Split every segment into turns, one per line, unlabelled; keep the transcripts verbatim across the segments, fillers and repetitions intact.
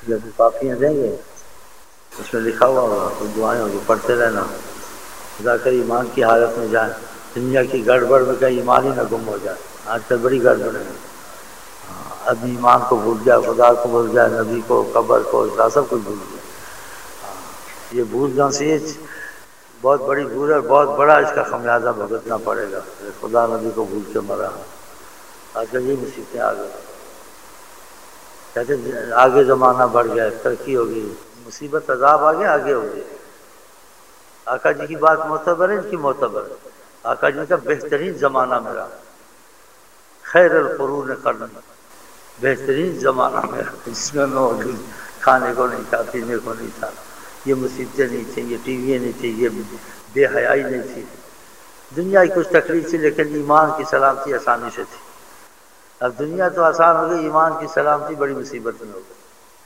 جب کافیاں دیں گے اس میں لکھا ہوا ہوگا تو دعائیں ہوگی پڑھتے رہنا خدا کر ایمان کی حالت میں جائیں دنیا کی گڑبڑ میں کہیں ایمان ہی نہ گم ہو جائے آج کل بڑی گڑبڑ ہے اب ایمان کو بھول گیا خدا کو بھول گیا نبی کو قبر کو سب کچھ بھول گیا یہ بھول جاؤں سے بہت بڑی بھول ہے اور بہت بڑا اس کا خمیازہ بھگتنا پڑے گا خدا نبی کو بھول کے مرا آج کل یہ مصیبتیں آ گئی کہتے آگے زمانہ بڑھ گیا ترقی ہوگی مصیبت عذاب آگے آگے ہوگی آقا جی کی بات معتبر ہے ان کی معتبر ہے آقا جی کا بہترین زمانہ میرا خیر القرون قرنی بہترین زمانہ میرا جس میں میں کھانے کو نہیں تھا پینے کو نہیں تھا یہ مصیبتیں نہیں تھیں یہ ٹی وی نہیں تھی یہ بے حیائی نہیں تھی دنیا کی کچھ تکلیف تھی لیکن ایمان کی سلامتی آسانی سے تھی اب دنیا تو آسان ہو گئی ایمان کی سلامتی بڑی مصیبت میں ہو گئی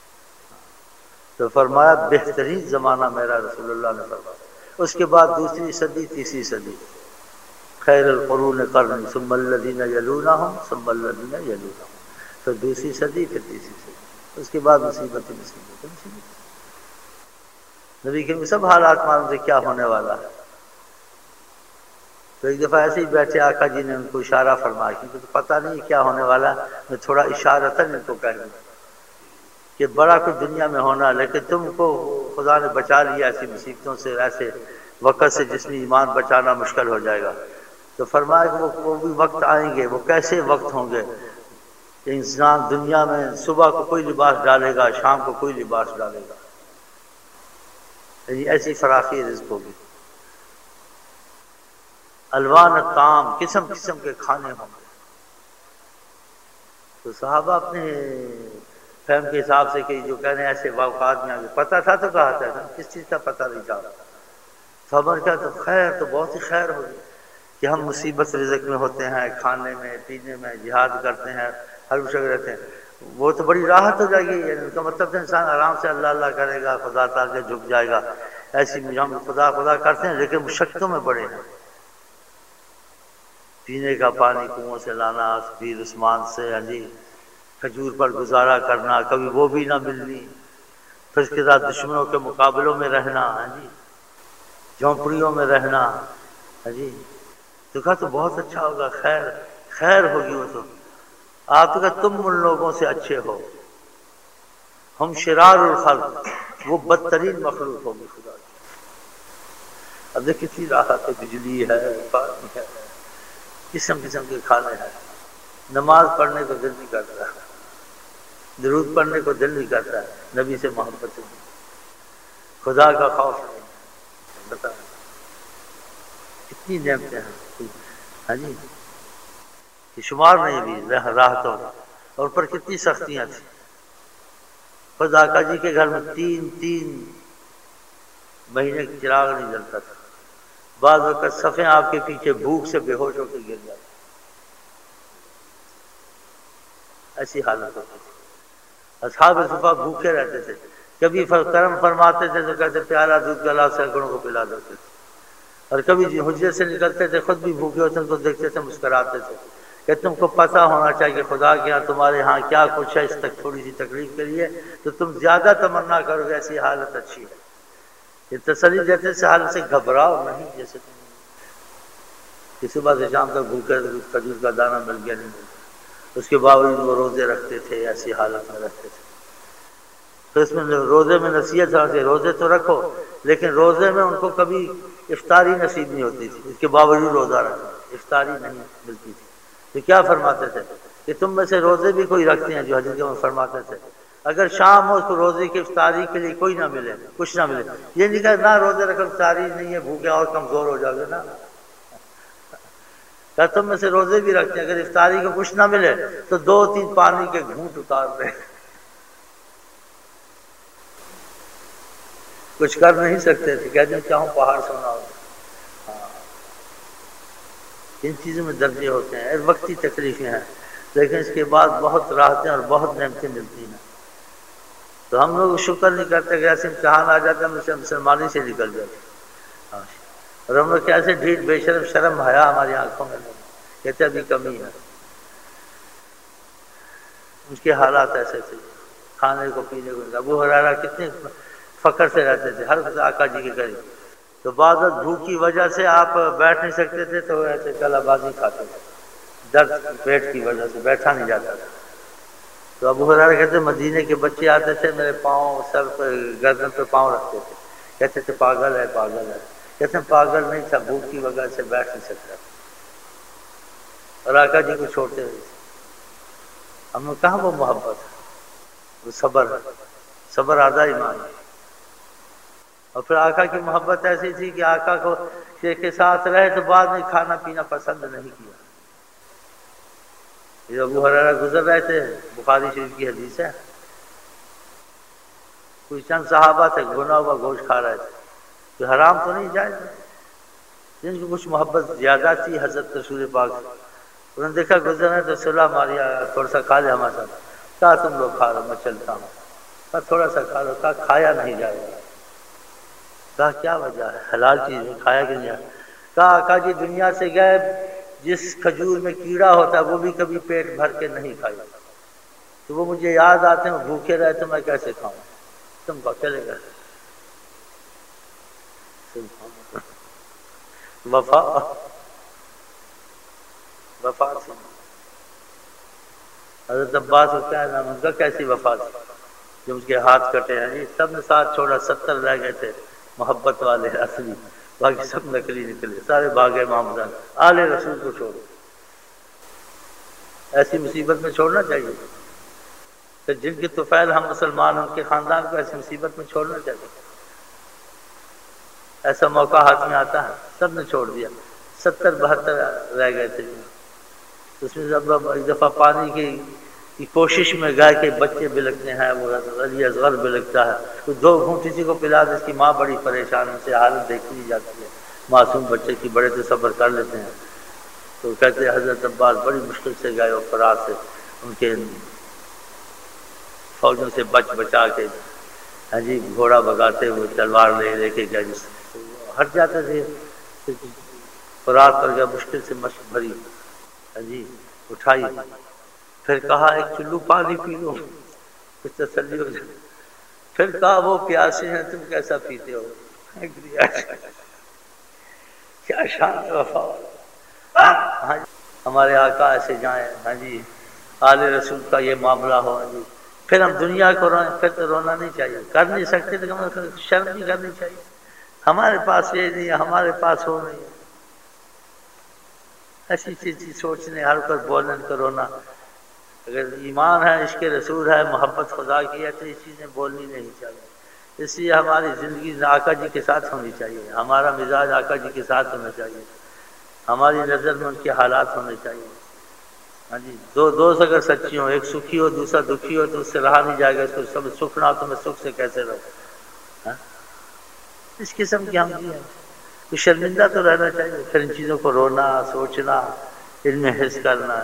تو فرمایا بہترین زمانہ میرا رسول اللہ نے فرمایا اس کے بعد دوسری صدی تیسری صدی خیر القرون قرنی ثم الذین یلونہم ثم الذین یلونہم پھر دوسری صدی پھر تیسری صدی اس کے بعد مصیبت مصیبت مصیبت نبی کے سب حالات معلوم تھے کیا ہونے والا ہے تو ایک دفعہ ایسے ہی بیٹھے آقا جی نے ان کو اشارہ فرمایا کیونکہ تو پتہ نہیں کیا ہونے والا میں تھوڑا اشارتاً ان کو کہہ دوں کہ بڑا کچھ دنیا میں ہونا لیکن تم کو خدا نے بچا لیا ایسی مصیبتوں سے ایسے وقت سے جس میں ایمان بچانا مشکل ہو جائے گا تو فرمایا کہ وہ وہ بھی وقت آئیں گے وہ کیسے وقت ہوں گے کہ انسان دنیا میں صبح کو کوئی لباس ڈالے گا شام کو کوئی لباس ڈالے گا ایسی فراخی رزق ہوگی الوان الطعام قسم قسم کے کھانے ہوں گے تو صحابہ اپنے فہم کے حساب سے کہ جو کہنے ایسے واقعات میں آگے پتہ تھا تو کہا تھا کس چیز کا پتہ نہیں تھا خبر کیا تو خیر تو بہت ہی خیر ہوگی کہ ہم مصیبت رزق میں ہوتے ہیں کھانے میں پینے میں جہاد کرتے ہیں ہر جگہ رہتے ہیں وہ تو بڑی راحت ہو جائے گی یعنی اس کا مطلب ہے انسان آرام سے اللہ اللہ کرے گا خدا تعالیٰ کے جھک جائے گا ایسی ہم خدا خدا کرتے ہیں لیکن مشقتوں میں پڑے ہیں پینے کا پانی کنویں سے لانا پیر عثمان سے ہاں جی کھجور پر گزارا کرنا کبھی وہ بھی نہ ملنی پھر اس کے ساتھ دشمنوں کے مقابلوں میں رہنا ہاں جی جھونپڑیوں میں رہنا ہاں جی تو کہا تو بہت اچھا ہوگا خیر خیر ہوگی وہ تو آپ تو کہا تم ان لوگوں سے اچھے ہو ہم شرار الخلق وہ بدترین مخلوق ہوگی خدا کی اب دیکھ کتنی راحت ہے بجلی ہے پانی ہے قسم قسم کے کھانے ہیں نماز پڑھنے کو دل نہیں کرتا درود پڑھنے کو دل نہیں کرتا ہے نبی سے محبت نہیں خدا کا خوف نہیں بتا کتنی نعمتیں ہیں ہاں جی کہ شمار نہیں بھی راحتوں اور پر کتنی سختیاں تھیں خود آقا جی کے گھر میں تین تین مہینے چراغ نہیں جلتا تھا بعض وقت صفیں آپ کے پیچھے بھوک سے بے ہوش ہو کے گر جاتے ایسی حالت ہوتی تھی اصحاب صفا بھوکے رہتے تھے کبھی کرم فرماتے تھے تو کہتے پیارا دودھ کا گلاس سینکڑوں کو پلا دیتے تھے اور کبھی حجرے سے نکلتے تھے خود بھی بھوکے ہوتے تو دیکھتے تھے مسکراتے تھے کہ تم کو پتہ ہونا چاہیے کہ خدا کے یہاں تمہارے ہاں کیا کچھ ہے اس تک تھوڑی سی تکلیف کے لیے تو تم زیادہ تمنا کرو گے ایسی حالت اچھی ہے یہ تسلی دیتے سے حالت سے گھبراؤ نہیں جیسے تم کہ صبح سے شام تک بھوکے کھجور کا دانہ مل گیا نہیں ملتا اس کے باوجود وہ روزے رکھتے تھے ایسی حالت میں رکھتے تھے تو اس میں روزے میں نصیحت ہوتی ہے روزے تو رکھو لیکن روزے میں ان کو کبھی افطاری نصیب نہیں ہوتی تھی اس کے باوجود روزہ رکھا افطاری نہیں ملتی تھی تو کیا فرماتے تھے کہ تم میں سے روزے بھی کوئی رکھتے ہیں جو حدیث میں فرماتے تھے اگر شام ہو اس کو روزے کی افطاری کے لیے کوئی نہ ملے کچھ نہ ملے یہ نہیں کہ نہ روزے رکھو افطاری نہیں ہے بھوکے اور کمزور ہو جاؤ گے نا کیا تم میں سے روزے بھی رکھتے ہیں اگر افطاری کو کچھ نہ ملے تو دو تین پانی کے گھونٹ اتار دیں کچھ کر نہیں سکتے تھے کہتے ہیں چاہوں پہاڑ سونا ہو ہاں ان چیزوں میں درجے ہوتے ہیں وقتی تکلیفیں ہیں لیکن اس کے بعد بہت راحتیں اور بہت نعمتیں ملتی ہیں تو ہم لوگ شکر نہیں کرتے کہ ایسے امتحان آ جاتے ہیں ہم مسلمانی سے نکل جاتے ہاں اور ہم لوگ کیسے ڈھیٹ بے شرم شرم حیا ہماری آنکھوں میں نہیں کہتے ابھی کمی ہے ان کے حالات ایسے تھے کھانے کو پینے کو۔ ابو ہریرہ کتنے فخر سے رہتے تھے ہر وقت آقا جی کے قریب، تو بعض وقت بھوک کی وجہ سے آپ بیٹھ نہیں سکتے تھے تو ایسے کلا بازی کھاتے تھے، درد پیٹ کی وجہ سے بیٹھا نہیں جاتا تھا۔ تو ابو ہریرہ کہتے مدینے کے بچے آتے تھے میرے پاؤں سر پہ گردن پہ پاؤں رکھتے تھے، کہتے تھے پاگل ہے پاگل ہے، کہتے ہیں پاگل نہیں تھا، بھوک کی وجہ سے بیٹھ نہیں سکتا تھا، اور آقا جی کو چھوڑتے ہوئے ہم نے کہاں وہ محبت ہے، وہ صبر ہے، صبر آدھا ایمان ہے۔ اور پھر آقا کی محبت ایسی تھی کہ آقا کو کے ساتھ رہے تو بعد میں کھانا پینا پسند نہیں کیا۔ یہ ابو ہریرہ گزر رہے تھے، بخاری شریف کی حدیث ہے، کوئی چند صحابہ تھے بھنا ہوا گوشت کھا رہے تھے، کہ حرام تو نہیں جائز، جن کی کچھ محبت زیادہ تھی حضرت رسول پاک سے، انہوں نے دیکھا گزر رہے تو صلاح ماریا تھوڑا سا کھا لے ہمارے ساتھ، کہا تم لوگ کھا لو میں چلتا ہوں، کہا تھوڑا سا کھا لو، کہا کھایا نہیں جائے گا، کہا کیا وجہ ہے حلال چیز ہے کھایا کہ نہیں جائے، کہا آقا جی دنیا سے گئے جس کھجور میں کیڑا ہوتا ہے وہ بھی کبھی پیٹ بھر کے نہیں کھائی، تو وہ مجھے یاد آتے ہیں بھوکے رہے تو میں کیسے کھاؤں، تم کو چلے گئے۔ وفا وفا تھی حضرت عباس کو کیا نام ان کا، کیسی وفا تھی جو ان کے ہاتھ کٹے ہیں، سب نے ساتھ چھوڑا، ستر رہ گئے تھے محبت والے اصلی، باقی سب نقلی نکلے، سارے بھاگے محمدان، آل رسول کو چھوڑو۔ ایسی مصیبت میں چھوڑنا چاہیے کہ جن کی طفیل ہم مسلمان ان کے خاندان کو ایسی مصیبت میں چھوڑنا چاہیے، ایسا موقع ہاتھ میں آتا ہے، سب نے چھوڑ دیا، ستر بہتر رہ گئے تھے، اس میں جب ایک دفعہ پانی کی کی کوشش میں گائے کے بچے بلکتے ہیں، وہ علی اصغر بلکتا ہے، تو دو گھونٹ کسی کو پلا دے، اس کی ماں بڑی پریشان، ان سے حالت دیکھی نہیں جاتی ہے، معصوم بچے کی، بڑے تو صبر کر لیتے ہیں، تو کہتے ہیں حضرت عباس بڑی مشکل سے گئے اور فرات سے ان کے فوجوں سے بچ بچا کے، ہاں جی گھوڑا بگاتے ہوئے تلوار لے لے کے گئے، ہٹ جاتے تھے، فرات پر گیا مشکل سے مشق بھری، ہاں جی اٹھائی، پھر کہا ایک چلو پانی پی لو کچھ تسلی ہو جائے، پھر کہا وہ پیاسے ہیں تم کیسا پیتے ہو، کیا شان وفا، ہاں ہمارے آقا ایسے جائیں، ہاں جی آل رسول کا یہ معاملہ ہو، ہاں جی پھر ہم دنیا کو روئیں، پھر تو رونا نہیں چاہیے، کر نہیں سکتے تو شرم نہیں کرنی چاہیے، ہمارے پاس یہ نہیں ہے، ہمارے پاس وہ نہیں ہے، ایسی چیز سوچنے ہر وقت بولنے کو رونا، اگر ایمان ہے عشق رسول ہے محبت خدا کی ہے تو یہ چیزیں بولنی نہیں چاہیے، اس لیے ہماری زندگی آقا جی کے ساتھ ہونی چاہیے، ہمارا مزاج آقا جی کے ساتھ ہونا چاہیے، ہماری نظر میں ان کے حالات ہونے چاہیے، ہاں جی دو دوست اگر سچی ہوں، ایک سکھی ہو دوسرا دکھی ہو تو اس سے رہا نہیں جائے گا، اس کو سب سکھ نہ ہو تو میں سکھ سے کیسے رہوں، اس قسم کی ہم جی ہیں، تو شرمندہ تو رہنا چاہیے، پھر ان چیزوں کو رونا سوچنا ان میں حس کرنا،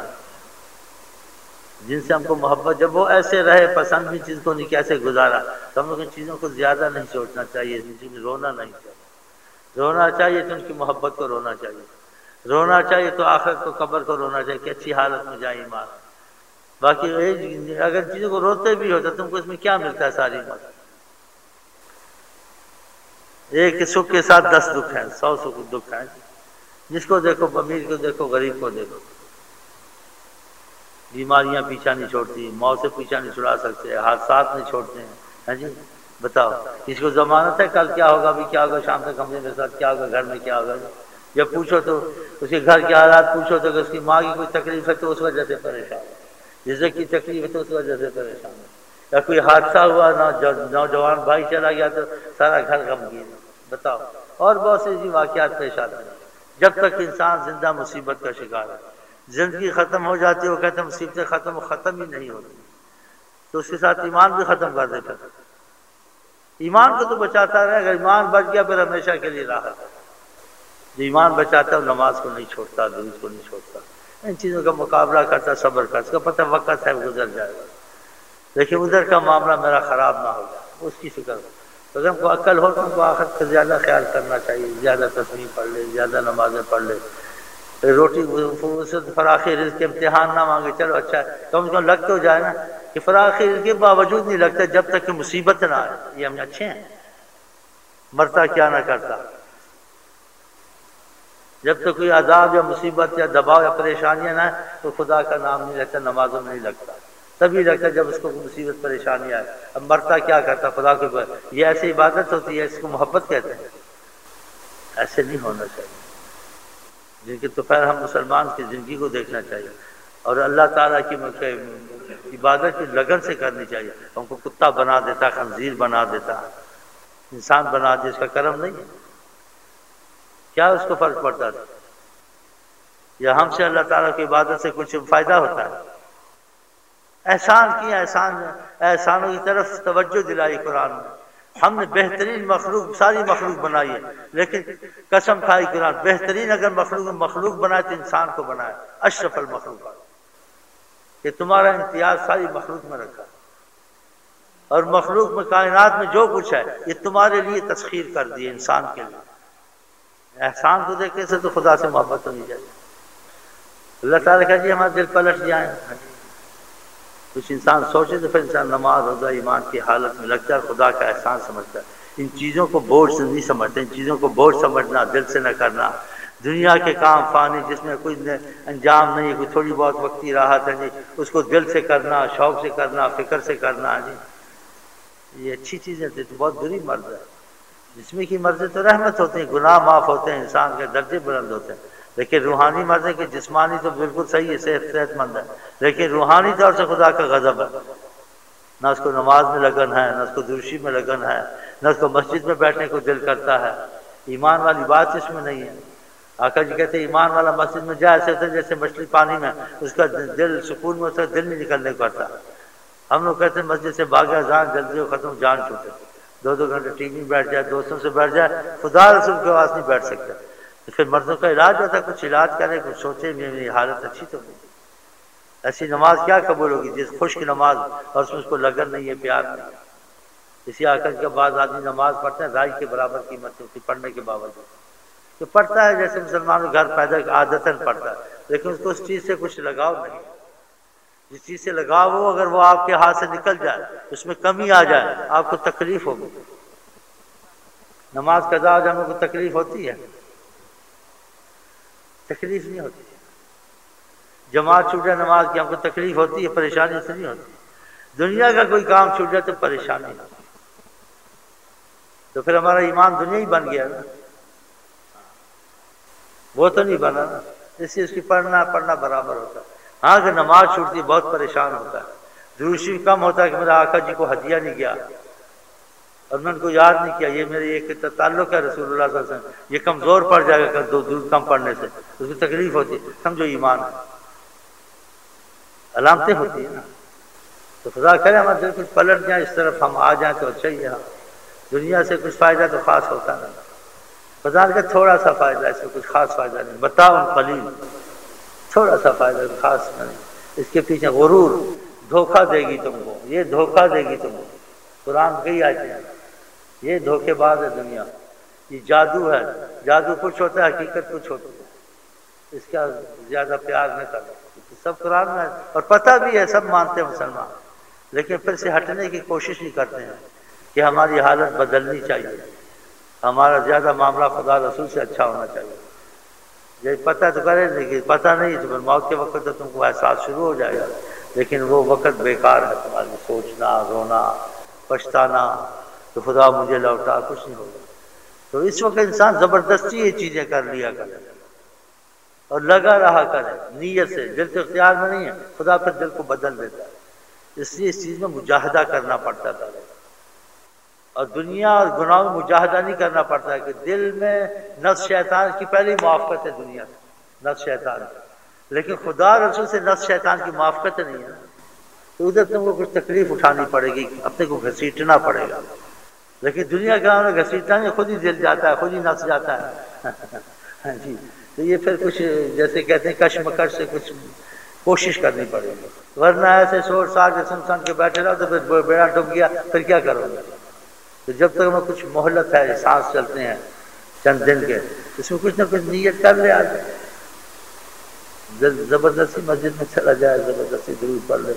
جن سے ہم کو محبت، جب وہ ایسے رہے پسند بھی چیز کو نہیں کیسے گزارا، تو ہم لوگ ان چیزوں کو زیادہ نہیں سوچنا چاہیے، ان چیزوں میں رونا نہیں چاہیے، رونا چاہیے تو ان کی محبت کو رونا چاہیے، رونا چاہیے تو آخرت کو قبر کو رونا چاہیے کہ اچھی حالت میں جائے ایمان، باقی اگر چیزوں کو روتے بھی ہو تو تم کو اس میں کیا ملتا ہے، ساری بات ایک سکھ کے ساتھ دس دکھ ہیں، سو سکھ دکھ ہیں، جس کو دیکھو امیر کو دیکھو غریب کو دیکھو، بیماریاں پیچھا نہیں چھوڑتی، موت سے پیچھا نہیں چھڑا سکتے، حادثات نہیں چھوڑتے ہیں، ہاں جی بتاؤ اس کو ضمانت ہے کل کیا ہوگا، ابھی کیا ہوگا، شام تک کمرے میں ساتھ کیا ہوگا، گھر میں کیا ہوگا، جب پوچھو تو اس کے گھر کے حالات پوچھو تو اس کی ماں کی کوئی تکلیف ہے تو اس وجہ سے پریشان ہے، رزق کی تکلیف ہے تو اس وجہ سے پریشان ہے، یا کوئی حادثہ ہوا نوجوان بھائی چلا گیا تو سارا گھر غمگین ہے، بتاؤ اور بہت سی واقعات پیش آتے ہیں، جب تک انسان زندہ مصیبت کا شکار ہے، زندگی ختم ہو جاتی ہے وہ کہتے ہیں مصیبتیں ختم ختم ہی نہیں ہوتی، تو اس کے ساتھ ایمان بھی ختم کر دیتا ہے، ایمان کو تو بچاتا رہے، اگر ایمان بچ گیا پھر ہمیشہ کے لیے راحت ہے، جو ایمان بچاتا ہے وہ نماز کو نہیں چھوڑتا، درود کو نہیں چھوڑتا، ان چیزوں کا مقابلہ کرتا، صبر کرتا، اس کا پتہ وقت ہے گزر جائے گا، لیکن ادھر کا معاملہ میرا خراب نہ ہو جائے اس کی فکر ہو، تو اگر ہم کو عقل ہو تو ہم کو آخرت کا زیادہ خیال کرنا چاہیے، زیادہ تسبیح پڑھ لے، زیادہ نمازیں پڑھ لے، روٹی فراخی رزق کے امتحان نہ مانگے، چلو اچھا ہے کم از کم لگ تو جائے نا، کہ فراغ کے باوجود نہیں لگتا جب تک کہ مصیبت نہ آئے. یہ ہم اچھے ہیں، مرتا کیا نہ کرتا. جب تک کوئی عذاب یا مصیبت یا دباؤ یا پریشانیاں نہ آئے تو خدا کا نام نہیں لگتا، نمازوں میں نہیں لگتا. تبھی لگتا جب اس کو مصیبت پریشانی آئے. اب مرتا کیا کرتا خدا کے اوپر. یہ ایسی عبادت ہوتی ہے، اس کو محبت کہتے ہیں. ایسے نہیں ہونا چاہیے. جن کے دوپہر ہم مسلمان کی زندگی کو دیکھنا چاہیے اور اللہ تعالیٰ کی عبادت کی لگن سے کرنی چاہیے. ہم کو کتا بنا دیتا، خنزیر بنا دیتا، انسان بنا دے، اس کا کرم نہیں ہے. کیا اس کو فرق پڑتا تھا؟ یا ہم سے اللہ تعالیٰ کی عبادت سے کچھ فائدہ ہوتا ہے؟ احسان کیا، احسان احسانوں کی طرف توجہ دلائی قرآن میں. ہم نے بہترین مخلوق، ساری مخلوق بنائی ہے، لیکن قسم کھائی قرآن بہترین اگر مخلوق مخلوق بنائے تو انسان کو بنائے اشرف المخلوقات. کہ تمہارا امتیاز ساری مخلوق میں رکھا، اور مخلوق میں کائنات میں جو کچھ ہے یہ تمہارے لیے تسخیر کر دی انسان کے لیے. احسان کو دیکھنے سے تو خدا سے محبت ہونی چاہیے. اللہ تعالیٰ کہا جی ہمارے دل پلٹ جائیں. کچھ انسان سوچے تو پھر انسان نماز روزہ ایمان کی حالت میں لگتا ہے، خدا کا احسان سمجھتا ہے. ان چیزوں کو بوجھ سے نہیں سمجھتے. ان چیزوں کو بوجھ سمجھنا، دل سے نہ کرنا. دنیا کے کام فانی جس میں کوئی انجام نہیں، کوئی تھوڑی بہت وقتی راحت ہے جی، اس کو دل سے کرنا، شوق سے کرنا، فکر سے کرنا جی، یہ اچھی چیزیں تھی. تو بہت بری مرض ہے. جسمی کی مرضی تو رحمت ہوتی ہیں، گناہ معاف ہوتے ہیں، انسان کے درجے بلند ہوتے ہیں. لیکن روحانی مرضی کہ جسمانی تو بالکل صحیح ہے، صحت صحت مند ہے، لیکن روحانی طور سے خدا کا غضب ہے. نہ اس کو نماز میں لگن ہے، نہ اس کو درشی میں لگن ہے، نہ اس کو مسجد میں بیٹھنے کو دل کرتا ہے. ایمان والی بات اس میں نہیں ہے. آقا جی کہتے ہیں ایمان والا مسجد میں جائے ایسے ہوتا ہے جیسے مچھلی پانی میں، اس کا دل سکون میں، اس کا دل نہیں نکلنے کو کرتا. ہم لوگ کہتے ہیں مسجد سے بھاگا جان جلدی ہو ختم، جان چھوٹے. دو دو گھنٹے ٹی وی میں بیٹھ جائے، دوستوں سے بیٹھ جائے، خدا رسول کے پاس نہیں بیٹھ سکتا. تو پھر مردوں کا علاج ہوتا ہے، کچھ علاج کرے، کچھ سوچے میری حالت اچھی تو نہیں. ایسی نماز کیا قبول ہوگی جس خشک نماز اور اس میں اس کو لگن نہیں ہے، پیار نہیں. اسی آ کر کے بعض آدمی نماز پڑھتے ہیں رائی کے برابر قیمت ہوتی پڑھنے کے باوجود. تو پڑھتا ہے جیسے مسلمانوں گھر پیدا عادتاً پڑھتا ہے، لیکن اس کو اس چیز سے کچھ لگاؤ نہیں. جس چیز سے لگاؤ ہو اگر وہ آپ کے ہاتھ سے نکل جائے، اس میں کمی آ جائے، آپ کو تکلیف ہوگی. نماز قضا ہو جانے کو تکلیف ہوتی ہے؟ تکلیف نہیں ہوتی. جماعت چھوٹ جائے نماز کی ہم کو تکلیف ہوتی ہے، پریشانی سے نہیں ہوتی. دنیا کا کوئی کام چھوٹ جائے تو پریشانی ہوتی. تو پھر ہمارا ایمان دنیا ہی بن گیا نا، وہ تو نہیں بنا نا. اس لیے اس کی پڑھنا پڑھنا برابر ہوتا ہے. ہاں اگر نماز چھوٹتی ہے بہت پریشان ہوتا ہے، دروشی کم ہوتا ہے کہ میرا آقا جی کو ہدیہ نہیں گیا اور میں ان کو یاد نہیں کیا. یہ میرے ایک تعلق ہے رسول اللہ صلی اللہ علیہ وسلم، یہ کمزور پڑ جائے گا دو دودھ کم پڑنے سے، اس کو تکلیف ہوتی ہے. سمجھو ایمان علامتیں ہوتی ہیں نا. تو خدا کرے ہمارے دل کچھ پلٹ جائیں، اس طرف ہم آ جائیں تو اچھا ہی ہے. دنیا سے کچھ فائدہ تو خاص ہوتا نہیں. خدا کا تھوڑا سا فائدہ، اس میں کچھ خاص فائدہ نہیں. بتاؤ قلیل، تھوڑا سا فائدہ خاص نہیں. اس کے پیچھے غرور، دھوکہ دے گی تم کو، یہ دھوکہ دے گی تم کو. قرآن کئی آیتیں ہیں، یہ دھوکے باز ہے دنیا. یہ جادو ہے، جادو کچھ ہوتا ہے، حقیقت کچھ ہوتی ہے. اس کا زیادہ پیار نہ کرو. سب قرآن میں اور پتہ بھی ہے، سب مانتے ہیں مسلمان، لیکن پھر سے ہٹنے کی کوشش نہیں کرتے ہیں کہ ہماری حالت بدلنی چاہیے، ہمارا زیادہ معاملہ خدا رسول سے اچھا ہونا چاہیے. یہ پتہ تو کرے لیکن پتہ نہیں تو موت کے وقت تو تم کو احساس شروع ہو جائے گا، لیکن وہ وقت بیکار ہے. تمہاری سوچنا، رونا، پچھتانا تو خدا مجھے لوٹا، کچھ نہیں ہوگا. تو اس وقت انسان زبردستی یہ چیزیں کر لیا کرے اور لگا رہا کرے نیت سے. دل تو اختیار میں نہیں ہے، خدا پھر دل کو بدل دیتا ہے. اس لیے اس چیز میں مجاہدہ کرنا پڑتا تھا. اور دنیا اور گناہوں میں مجاہدہ نہیں کرنا پڑتا ہے کہ دل میں نفس شیطان کی پہلی موافقت ہے. دنیا سے نفس شیطان کی، لیکن خدا رسول سے نفس شیطان کی موافقت نہیں ہے. تو ادھر تم کو کچھ تکلیف اٹھانی پڑے گی، اپنے کو گھسیٹنا پڑے گا. لیکن دنیا کا ہمیں گھسیٹنا نہیں، خود ہی دل جاتا ہے، خود ہی نفس جاتا ہے. ہاں جی. تو یہ پھر کچھ جیسے کہتے ہیں کشمکش سے کچھ کوشش کرنی پڑے گی، ورنہ ایسے شور سار کے سن سن کے بیٹھے رہو تو پھر بیڑا ڈوب گیا، پھر کیا کرو گے؟ تو جب تک ہمیں کچھ مہلت ہے، سانس چلتے ہیں چند دن کے، اس میں کچھ نہ کچھ نیت کر لے. آج زبردستی مسجد میں چلا جائے، زبردستی درود پڑھ لے،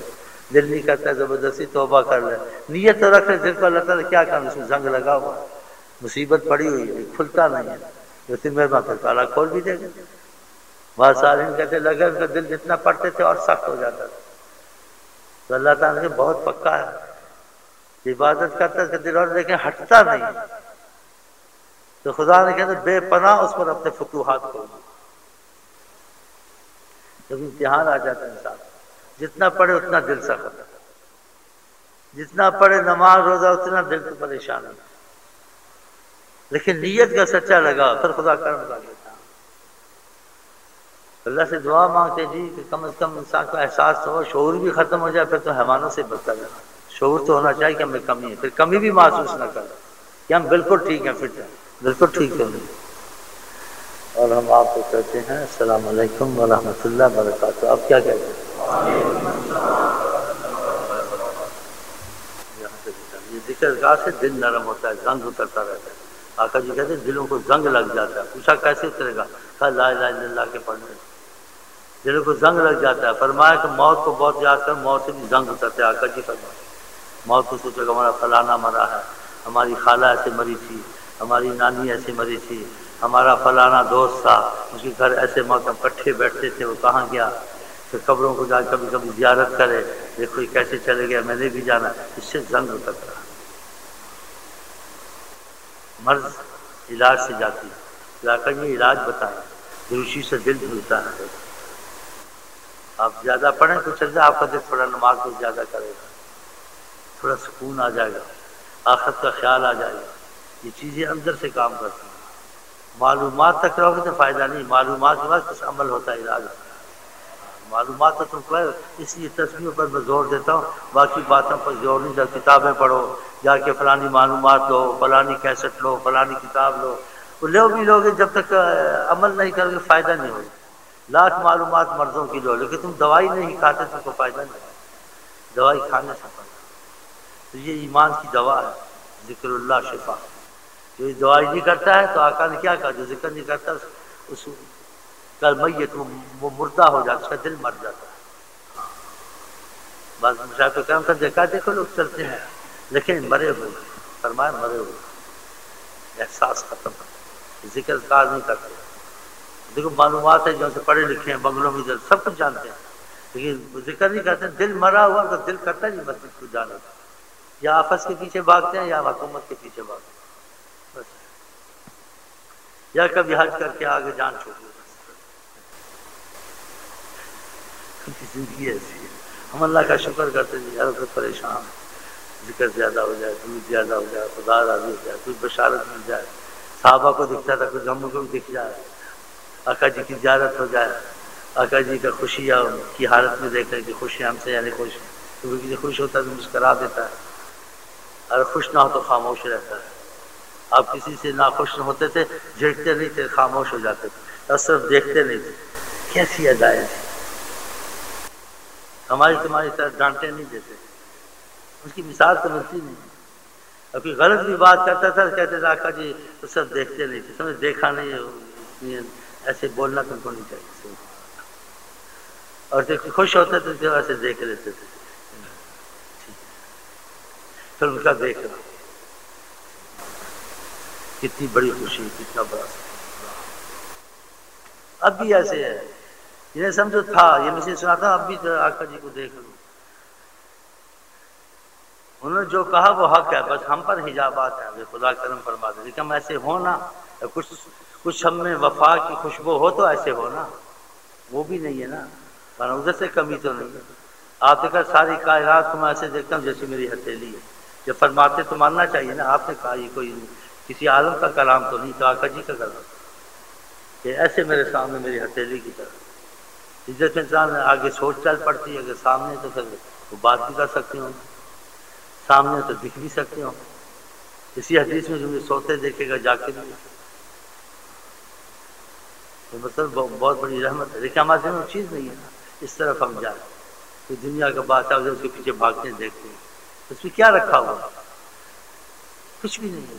دل نہیں کرتا زبردستی توبہ کر لے، نیت تو رکھ لے دل کو، اللہ تعالیٰ کیا کرنا، اس میں زنگ لگا ہوا ہے، مصیبت پڑی ہوئی ہے، کھلتا نہیں ہے، جیسے مہربان کر تعالیٰ کھول بھی دے گا۔ بہت سارے کہتے لگے ان کا دل جتنا پڑھتے تھے اور سخت ہو جاتا تھا، تو اللہ تعالیٰ نے بہت پکا ہے، عبادت کرتا ہے دل اور لیکن ہٹتا نہیں، تو خدا نے کہتے بے پناہ اس پر اپنے فتوحات کھول دی۔ جب امتحان آ جاتا ہے انسان، جتنا پڑھے اتنا دل سخت ہے، جتنا پڑھے نماز روزہ اتنا دل تو پریشان ہے، لیکن نیت کا سچا لگا پھر خدا کرم کر لیتا ہے۔ اللہ سے دعا مانگتے جی کہ کم از کم انسان کا احساس ہو، شعور بھی ختم ہو جائے، پھر تو حیوانوں سے بدتر ہے، شعور تو ہونا چاہیے کہ ہمیں کمی ہے، پھر کمی بھی محسوس نہ کریں کہ ہم بالکل ٹھیک ہیں، فٹ ہیں، بالکل ٹھیک ہے۔ اور ہم آپ کو کہتے ہیں السلام علیکم ورحمۃ اللہ وبرکاتہ۔ آپ کیا کہتے ہیں؟ یہ ذکر گاہ سے دل نرم ہوتا ہے، زنگ اترتا رہتا ہے۔ آقا جی کہتے ہیں دلوں کو زنگ لگ جاتا ہے، پوچھا کیسے اترے گا، کہا لا الہ الا اللہ کے پڑھنے سے دلوں کو زنگ لگ جاتا ہے۔ فرمایا کہ موت کو بہت یاد کر، موت سے بھی زنگ اترتے ہے۔ آقا جی فرمایا موت کو سوچے گا ہمارا فلانا مرا ہے، ہماری خالہ ایسے مری تھی، ہماری نانی ایسے مری تھی، ہمارا فلانا دوست تھا، اس کے گھر ایسے موت ہم کٹھے بیٹھتے تھے، وہ کہاں گیا، پھر قبروں کو جا کبھی کبھی زیارت کرے، دیکھو یہ کیسے چلے گیا، میں نے بھی جانا، اس سے زنگ اترتا ہے۔ مرض علاج سے جاتی ہے، آقا یہ علاج بتائیں، دروشی سے دل دھلتا ہے۔ آپ زیادہ پڑھیں تو چل جائے آپ کا دل تھوڑا نماز کو زیادہ کرے گا، تھوڑا سکون آ جائے گا، آخرت کا خیال آ جائے گا، یہ چیزیں اندر سے کام کرتی ہیں۔ معلومات تک رہو گے تو فائدہ نہیں، معلومات کے بعد کچھ عمل ہوتا ہے، علاج ہوتا ہے۔ معلومات تو تم کو اس لیے تسبیح پر میں زور دیتا ہوں، باقی باتوں پر زور نہیں دیتا۔ کتابیں پڑھو، جا کے فلانی معلومات لو، فلانی کیسٹ لو، فلانی کتاب لو، وہ لو بھی لوگے جب تک عمل نہیں کرو گے فائدہ نہیں ہوگا۔ لاکھ معلومات مرضوں کی لو، لیکن تم دوائی نہیں کھاتے تو کوئی فائدہ نہیں، دوائی کھانے سے فائدہ۔ تو یہ ایمان کی دوا ہے، ذکر اللہ شفا۔ جو دوائی نہیں کرتا ہے تو آقا نے کیا کہا، جو ذکر نہیں کرتا اس کل میت وہ مردہ ہو جاتا، اس کا دل مر جاتا ہے۔ بس مشاہد کرم کا دیکھا، دیکھو لوگ چلتے ہیں لیکن مرے ہوئے، فرمایا مرے ہوئے، احساس ختم، ذکر کار نہیں کرتے۔ دیکھو معلومات ہے جو سے پڑھے لکھے ہیں، بنگلوں میں سب کچھ جانتے ہیں، لیکن ذکر نہیں کرتے۔ دل مرا ہوا تو دل کرتا نہیں مسجد کو جانے کا، یا آفس کے پیچھے بھاگتے ہیں یا حکومت کے پیچھے بھاگتے ہیں بس، یا کبھی حج کر کے آگے جان چھوڑ دو۔ زندگی ایسی ہے، ہم اللہ کا شکر کرتے ہیں، ہر وقت پریشان، ذکر زیادہ ہو جائے، دودھ زیادہ ہو جائے، خدا راضی ہو جائے، کچھ بشارت مل جائے، صحابہ کو دکھتا تھا کچھ ہم کو بھی دکھ جائے، آقا جی کی زیارت ہو جائے، آقا جی کا خوشیاں کی حالت میں دیکھ رہے کہ خوشی ہم سے یعنی خوش، تو وہ کسی خوش ہوتا ہے تو مسکرا دیتا ہے، اگر خوش نہ ہو تو خاموش رہتا ہے۔ آپ کسی سے ناخوش ہوتے تھے، جھڑکتے نہیں تھے، خاموش ہو جاتے تھے، اور صرف دیکھتے نہیں تھے۔ کیسی ادائیں تھی، ہماری تمہاری طرح ڈانٹے نہیں دیتے، اس کی مثال تو ملتی نہیں۔ اور کوئی غلط بھی بات کرتا تھا کہتے تھے آقا جی تو سب دیکھتے نہیں تھے، سمجھ دیکھا نہیں ہے، ایسے بولنا تم کو نہیں چاہیے، اور جب خوش ہوتے تھے تو ایسے دیکھ لیتے تھے، پھر ان کا دیکھ رہا کتنی بڑی خوشی، کتنا بڑا۔ اب بھی ایسے ہے، یہ سمجھو تھا، یہ مجھے سنا تھا، اب بھی آقا جی کو دیکھ لوں، انہوں نے جو کہا وہ حق ہے، بس ہم پر حجابات ہیں، خدا کرم فرما دے، لیکن ہم ایسے ہونا، کچھ کچھ ہم میں وفا کی خوشبو ہو تو ایسے ہونا، وہ بھی نہیں ہے نا، ورنہ ادھر سے کمی تو نہیں ہے۔ آپ نے کہا ساری کائنات کو میں ایسے دیکھتا ہوں جیسے میری ہتھیلی ہے، جب فرماتے تو ماننا چاہیے نا، آپ نے کہا یہ کوئی کسی عالم کا کلام تو نہیں، تو آقا جی کا کلام کہ ایسے میرے سامنے میری ہتھیلی کی طرح۔ عزت انسان آگے سوچ چل پڑتی ہے، اگر سامنے تو پھر وہ بات بھی کر سکتے ہوں، سامنے تو دکھ بھی سکتے ہوں۔ اسی حدیث میں جو مجھے سوتے دیکھے گا جا کے بھی، تو مطلب بہت بڑی رحمت ہے، لیکن ہمارے وہ چیز نہیں ہے نا، اس طرف ہم جائیں تو دنیا کا بادشاہ اس کے پیچھے بھاگتے ہیں، دیکھتے ہیں اس میں کیا رکھا ہوا، کچھ بھی نہیں ہے۔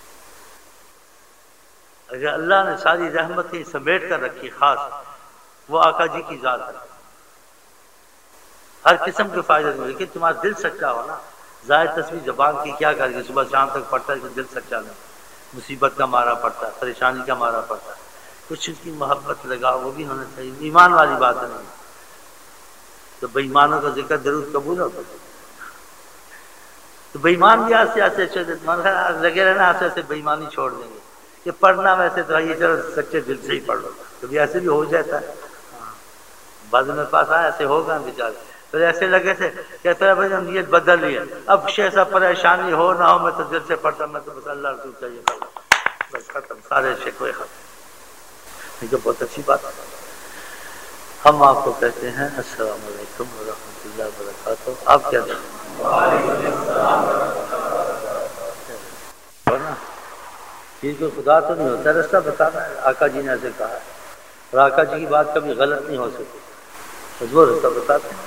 اگر اللہ نے ساری رحمتیں سمیٹ کر رکھی، خاص وہ آقا جی کی ذات ہے، ہر قسم کے فائدے دیں، لیکن تمہارا دل سچا ہو نا. ظاہر تصویر زبان کی کیا کر کے صبح شام تک پڑھتا ہے کہ دل سچا نہیں، مصیبت کا مارا پڑتا ہے، پریشانی کا مارا پڑتا ہے، کچھ اس کی محبت لگا وہ بھی ہونا چاہیے. ایمان والی بات ہے نہیں تو بے ایمانوں کا ذکر ضرور قبول ہوتا ہے. تو بے ایمان بھی آستے آستے لگے رہنا، آستے آستے بے ایمانی چھوڑ دیں گے. کہ پڑھنا ویسے تو یہ چلو سچے دل سے ہی پڑھ لو، کبھی ایسے بھی ہو جاتا ہے. بعض میرے پاس آیا ایسے ہوگا بیچارے، پھر ایسے لگے تھے کہتا ہے بھائی ہم نیت بدل لی ہے، اب شیسا پریشانی ہو نہ ہو میں تو دل سے پڑھتا، میں تو بس اللہ رسول چاہیے بس ختم، سارے شکوے ختم. یہ بہت اچھی بات ہے. ہم آپ کو کہتے ہیں السلام علیکم ورحمۃ اللہ وبرکاتہ. آپ کیا دیں چیز کو خدا تو نہیں ہوتا، رستہ بتانا ہے. آقا جی نے ایسے کہا ہے اور آقا جی کی بات کبھی غلط نہیں ہو سکتی، بس وہ رستہ بتاتے ہیں.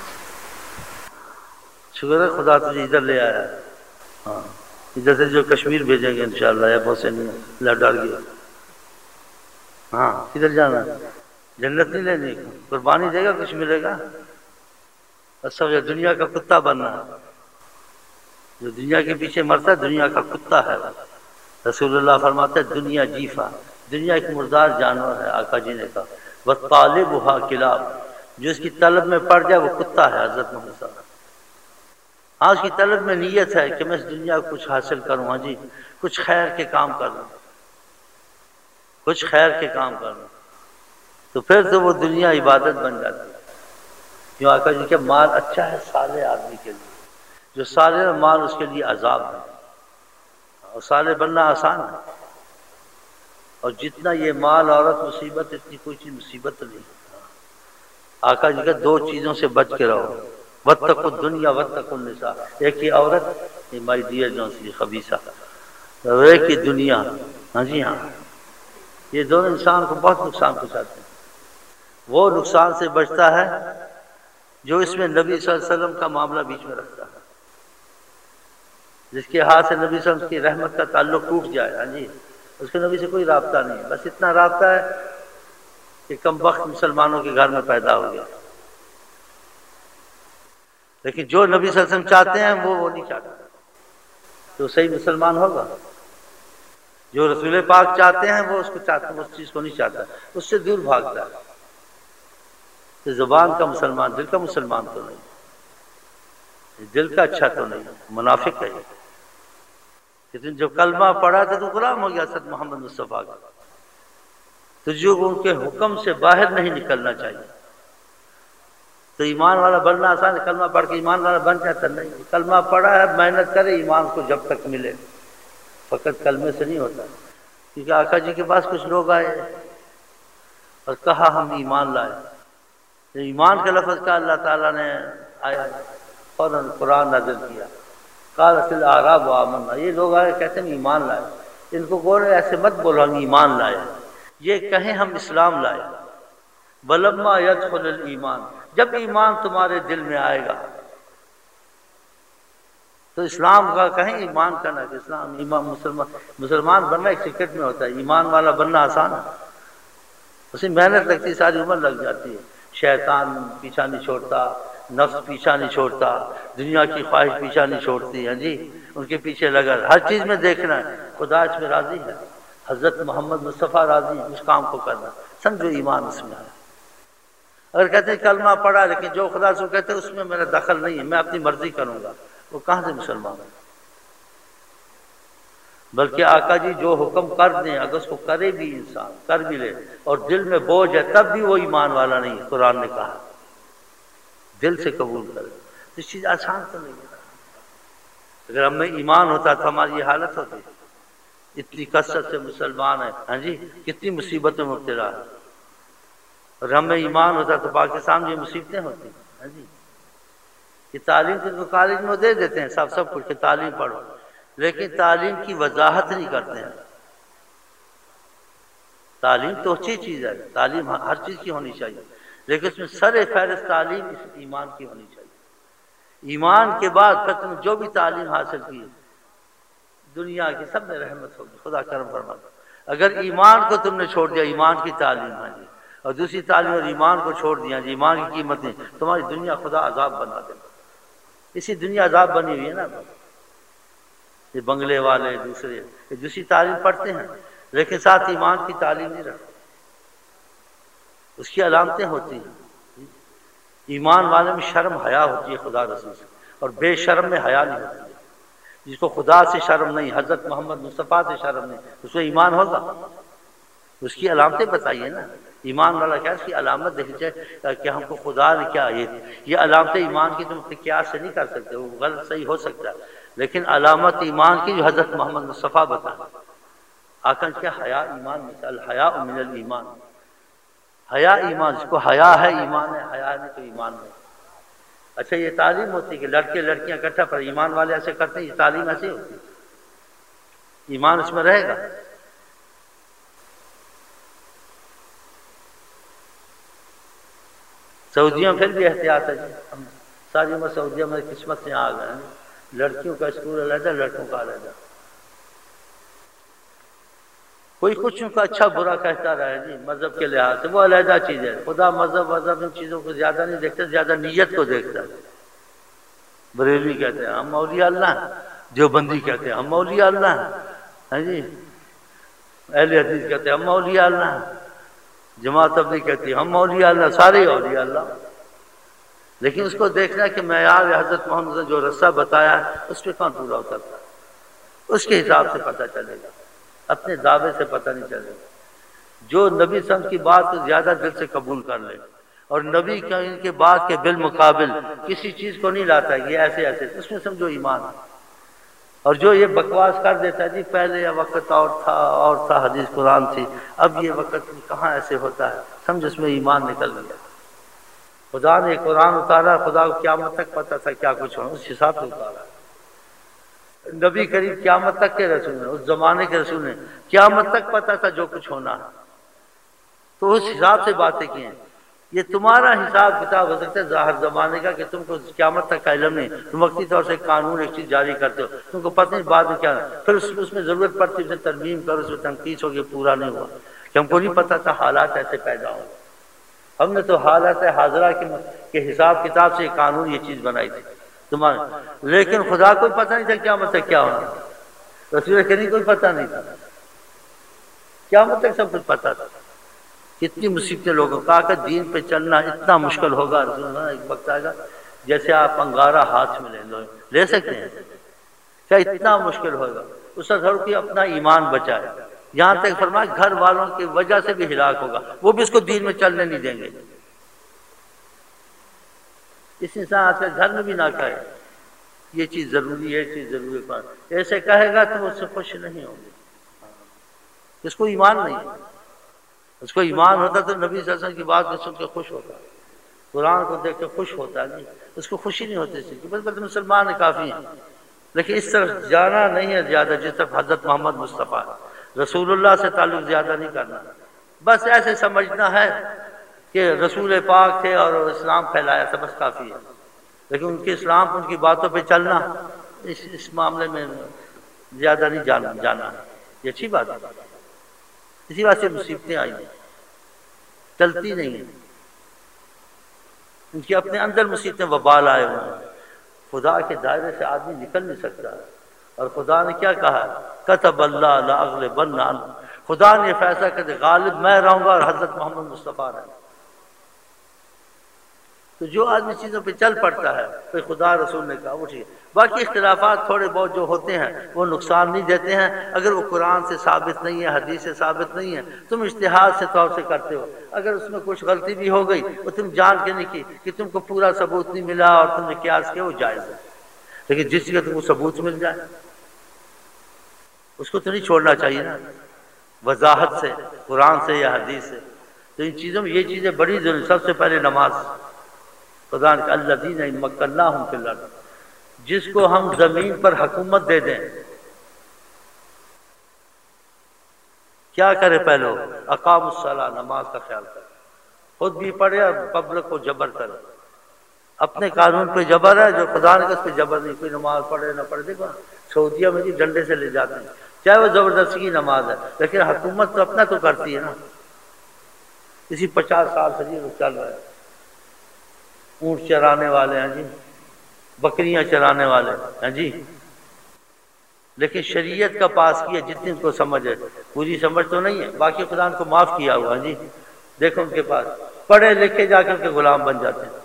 شکر ہے خدا تجھے ادھر لے آیا ہے. ہاں ادھر سے جو کشمیر بھیجیں گے انشاءاللہ، یا بہت سے نہیں اللہ ڈر گیا. ہاں کدھر جانا، جنت نہیں لینی، قربانی دے گا کچھ ملے گا. سب دنیا کا کتا بننا ہے، جو دنیا کے پیچھے مرتا ہے دنیا کا کتا ہے. رسول اللہ فرماتے ہیں دنیا جیفا، دنیا ایک مردار جانور ہے. آقا جی نے کہا وَطَالِبُهَا کلاب، جو اس کی طلب میں پڑ جائے وہ کتا ہے. حضرت محمد صلی اللہ علیہ وسلم ہاں اس کی طلب میں نیت ہے کہ میں اس دنیا کو کچھ حاصل کروں، ہاں جی کچھ خیر کے کام کروں، کچھ خیر کے کام کروں، تو پھر تو وہ دنیا عبادت بن جاتی ہے. کیوں آقا جی کہ مال اچھا ہے صالح آدمی کے لیے، جو صالح مال اس کے لیے عذاب ہے، اور صالح بننا آسان ہے. اور جتنا یہ مال عورت مصیبت اتنی کوئی چیز مصیبت نہیں. آقا جی کہ دو چیزوں سے بچ کے رہو، واتقوا الدنیا واتقوا النساء. ایک ہی عورت مائی ڈیئر جونسی خبیثہ، اور ایک ہی دنیا. ہاں جی ہاں یہ دونوں انسان کو بہت نقصان پہنچاتے ہیں. وہ نقصان سے بچتا ہے جو اس میں نبی صلی اللہ علیہ وسلم کا معاملہ بیچ میں رکھتا ہے، جس کے ہاتھ سے نبی صلی اللہ علیہ وسلم کی رحمت کا تعلق ٹوٹ جائے. ہاں جی اس کے نبی سے کوئی رابطہ نہیں، بس اتنا رابطہ ہے کہ کم وقت مسلمانوں کے گھر میں پیدا ہو گیا. لیکن جو نبی صلی اللہ علیہ وسلم چاہتے ہیں وہ وہ نہیں چاہتے، تو صحیح مسلمان ہوگا. جو رسول پاک چاہتے ہیں وہ اس کو چاہتے ہیں، اس چیز کو نہیں چاہتا، اس سے دور بھاگتا ہے. تو زبان کا مسلمان، دل کا مسلمان تو نہیں، دل کا اچھا تو نہیں، منافق ہے. لیکن جو کلمہ پڑھا تھا تو غلام ہو گیا حضرت محمد مصطفیٰ کا. تجھے ان کے حکم سے باہر نہیں نکلنا چاہیے. تو ایمان والا بننا آسان ہے، کلمہ پڑھ کے ایمان والا بن جاتا نہیں. کلمہ پڑھا ہے محنت کرے ایمان کو جب تک ملے، فقط کلمے سے نہیں ہوتا. کیونکہ آقا جی کے پاس کچھ لوگ آئے اور کہا ہم ایمان لائے. ایمان کا لفظ کا اللہ تعالیٰ نے آیا فوراً قرآن نازل کیا، قالت الاعراب آمنا. یہ لوگ آئے کہتے ہیں ایمان لائے. ان کو بولے ایسے مت بولو ہم ایمان لائے، یہ کہیں ہم اسلام لائے. ولما يدخل الایمان، جب ایمان تمہارے دل میں آئے گا تو اسلام کا کہیں ایمان کرنا کہ اسلام ایمان. مسلمان مسلمان بننا ایک سیکرٹ میں ہوتا ہے، ایمان والا بننا آسان ہے. اسے محنت لگتی، ساری عمر لگ جاتی ہے. شیطان پیچھا نہیں چھوڑتا، نفس پیچھا نہیں چھوڑتا، دنیا کی خواہش پیچھا نہیں چھوڑتی. ہاں جی ان کے پیچھے لگا ہر چیز میں دیکھنا ہے خدا اس میں راضی ہے، حضرت محمد مصطفیٰ راضی ہے، اس کام کو کرنا. سمجھو ایمان اس میں ہے. اگر کہتے ہیں کلمہ پڑھا لیکن جو خدا سے کہتے ہیں اس میں میرا دخل نہیں ہے، میں اپنی مرضی کروں گا، وہ کہاں سے مسلمان ہے؟ بلکہ آقا جی جو حکم کر دیں اگر اس کو کرے بھی انسان کر بھی لے اور دل میں بوجھ ہے تب بھی وہ ایمان والا نہیں. قرآن نے کہا دل سے قبول کرے. اس چیز آسان تو نہیں ہے. اگر ہم میں ایمان ہوتا تو ہماری یہ حالت ہوتی. اتنی کثرت سے مسلمان ہیں، ہاں جی کتنی مصیبتیں مبتلا ہے. اور ہم میں ایمان ہوتا تو پاکستان میں مصیبتیں ہوتی. ہاں جی کہ تعلیم کو کالج میں دے دیتے ہیں سب سب کچھ کہ تعلیم پڑھو، لیکن تعلیم کی وضاحت نہیں کرتے ہیں. تعلیم تو اچھی چیز ہے، تعلیم ہر چیز کی ہونی چاہیے، لیکن اس میں سر فہرست تعلیم اس ایمان کی ہونی چاہیے. ایمان کے بعد پھر تم جو بھی تعلیم حاصل کی دنیا کی سب میں رحمت ہوگی، خدا کرم فرماتا. اگر ایمان کو تم نے چھوڑ دیا، ایمان کی تعلیم ہے جی اور دوسری تعلیم اور ایمان کو چھوڑ دیا جی ایمان کی قیمت نہیں، تمہاری دنیا خدا عذاب بنا دے، اسی دنیا عذاب بنی ہوئی ہے نا، یہ بنگلے والے دوسرے یہ دوسری تعلیم پڑھتے ہیں لیکن ساتھ ایمان کی تعلیم نہیں رکھتے، اس کی علامتیں ہوتی ہیں، ایمان والے میں شرم حیا ہوتی ہے خدا رسول سے، اور بے شرم میں حیا نہیں ہوتی ہے، جس کو خدا سے شرم نہیں، حضرت محمد مصطفیٰ سے شرم نہیں، اس کو ایمان ہوگا؟ اس کی علامتیں بتائیے نا، ایمان والا کیا اس کی علامت دیکھ جائے کہ ہم کو خدا نے کیا یہ یہ علامتیں ایمان کی تم قیاس سے نہیں کر سکتے، وہ غلط صحیح ہو سکتا ہے لیکن علامت ایمان کی جو حضرت محمد مصطفیٰ بتائیں، آقا کیا حیا ایمان میں سے، الحیاء من الایمان، حیا ایمان، جس کو حیا ہے ایمان ہے، حیا نہیں تو ایمان نہیں۔ اچھا یہ تعلیم ہوتی ہے کہ لڑکے لڑکیاں اکٹھا پر ایمان والے ایسے کرتے ہیں، یہ تعلیم ایسی ہوتی ہے، ایمان اس میں رہے گا؟ سعودیوں میں پھر بھی احتیاط ہے جی، ہم ساری عمر سعودیہ میں قسمت سے آ گئے ہیں، لڑکیوں کا اسکول علیحدہ لڑکوں کا علیحدہ، کوئی کچھ ان کا اچھا برا کہتا رہے جی مذہب کے لحاظ سے، وہ علیحدہ چیز ہے، خدا مذہب مذہب ان چیزوں کو زیادہ نہیں دیکھتا، زیادہ نیت کو دیکھتا ہے۔ بریلوی کہتے ہیں ہم اولیاء اللہ ہیں، دیوبندی کہتے ہیں ہم اولیاء اللہ ہیں، ہاں جی اہل حدیث کہتے ہیں ہم اولیاء اللہ ہیں، جماعت تبلیغ کہتی ہے ہم اولیاء اللہ، سارے اولیاء اللہ، لیکن اس کو دیکھنا کہ معیار حضرت محمد نے جو رسہ بتایا ہے اس پہ کون پورا اترتا ہے، اس کے حساب سے پتہ چلے گا، اپنے دعوے سے پتہ نہیں چلے گا۔ جو نبی صلی اللہ علیہ وسلم کی بات کو زیادہ دل سے قبول کر لے اور نبی کا ان کے بات کے بالمقابل کسی چیز کو نہیں لاتا ہے یہ ایسے ایسے، اس میں سمجھو ایمان ہے۔ اور جو یہ بکواس کر دیتا ہے جی پہلے یہ وقت اور تھا اور تھا، حدیث قرآن تھی، اب یہ وقت کہاں ایسے ہوتا ہے، سمجھ اس میں ایمان نکل گیا۔ خدا نے قرآن اتارا، خدا کو قیامت تک پتہ تھا کیا کچھ ہونا، اس حساب سے اتارا۔ نبی کریم قیامت تک کے رسول ہیں، اس زمانے کے رسول ہیں، قیامت تک پتہ تھا جو کچھ ہونا ہے، تو اس حساب سے باتیں کی ہیں۔ یہ تمہارا حساب کتاب ہو سکتا ہے ظاہر زمانے کا کہ تم کو قیامت تک کا علم نہیں، تم وقتی طور سے قانون ایک چیز جاری کرتے ہو، تم کو پتہ نہیں بعد میں کیا، پھر اس میں ضرورت پڑتی ہے ترمیم کرو، اس میں تنقید ہو گئی پورا نہیں ہوا، کہ ہم کو نہیں پتہ تھا حالات ایسے پیدا ہوں، ہم نے تو حالات حاضرہ کے حساب کتاب سے قانون یہ چیز بنائی تھی تمہارے، لیکن خدا کو پتہ نہیں تھا قیامت تک کیا ہونا، رسول کریم کو پتہ نہیں تھا، قیامت تک سب کچھ پتہ تھا۔ کتنی مصیبتیں لوگوں کا کہ دین پہ چلنا اتنا مشکل ہوگا، رسول اللہ ایک وقت آئے گا جیسے آپ انگارہ ہاتھ میں لے لو لے سکتے ہیں کیا، اتنا مشکل ہوگا، اس وقت ہر کوئی اپنا ایمان بچائے، یہاں تک فرمایا گھر والوں کی وجہ سے بھی ہلاک ہوگا، وہ بھی اس کو دین میں چلنے نہیں دیں گے، اس انسان آج کل گھر میں بھی نہ کہے یہ چیز ضروری ہے، یہ چیز ضروری ہے، ایسے کہے گا تو اس سے خوش نہیں ہوں گے، اس کو ایمان نہیں ہے، اس کو ایمان ہوتا تو نبی صلی اللہ علیہ وسلم کی بات کو سن کے خوش ہوتا، قرآن کو دیکھ کے خوش ہوتا نہیں، اس کو خوشی نہیں ہوتی اس کی، بس بس مسلمان کافی ہیں، لیکن اس طرف جانا نہیں ہے زیادہ جس طرف حضرت محمد مصطفیٰ رسول اللہ سے تعلق زیادہ نہیں کرنا، بس ایسے سمجھنا ہے کہ رسول پاک تھے اور اسلام پھیلایا تھا بس کافی ہے، لیکن ان کے اسلام ان کی باتوں پہ چلنا اس اس معاملے میں زیادہ نہیں جانا جانا یہ اچھی بات ہے، اسی بات سے مصیبتیں آئی ہیں، چلتی نہیں ہیں، ان کی اپنے اندر مصیبتیں وبال آئے ہوئے ہیں، خدا کے دائرے سے آدمی نکل نہیں سکتا، اور خدا نے کیا کہا، کتب اللہ لأغلبن انا، خدا نے فیصلہ کر دیا غالب میں رہوں گا اور حضرت محمد مصطفیٰ رہیں گے، تو جو آدمی چیزوں پہ چل پڑتا ہے پھر خدا رسول نے کہا وہ ٹھیک ہے، باقی اختلافات تھوڑے بہت جو ہوتے ہیں وہ نقصان نہیں دیتے ہیں، اگر وہ قرآن سے ثابت نہیں ہے، حدیث سے ثابت نہیں ہے، تم اجتہاد سے طور سے کرتے ہو، اگر اس میں کچھ غلطی بھی ہو گئی وہ تم جان کے نہیں کی کہ تم کو پورا ثبوت نہیں ملا اور تم نے قیاس کیا، وہ جائز ہے، لیکن جس جگہ تم کو ثبوت مل جائے اس کو تو نہیں چھوڑنا چاہیے نا، وضاحت سے قرآن سے یا حدیث سے، تو ان چیزوں میں یہ چیزیں بڑی ضروری، سب سے پہلے نماز، خدا نے الذین ان مکناہم فی الارض، جس کو ہم زمین پر حکومت دے دیں کیا کرے، پہلو اقام الصلاۃ، نماز کا خیال کرے، خود بھی پڑھے اور پبلک کو جبر کرے، اپنے قانون پہ جبر ہے جو خدا نے اس پہ جبر نہیں، کوئی نماز پڑھے نہ پڑھے، دیکھو سعودیہ میں جی ڈنڈے سے لے جاتے ہیں، چاہے وہ زبردستی کی نماز ہے، لیکن حکومت تو اپنا تو کرتی ہے نا، اسی پچاس سال سے یہ چل رہا ہے. اونٹ چرانے والے ہیں جی، بکریاں چرانے والے ہیں جی، لیکن شریعت کا پاس کیا جتنی ان کو سمجھ ہے. پوری سمجھ تو نہیں ہے، باقی خدا ان کو معاف کیا ہوا ہے جی. دیکھو ان کے پاس پڑھے لکھے جا کر کے غلام بن جاتے ہیں.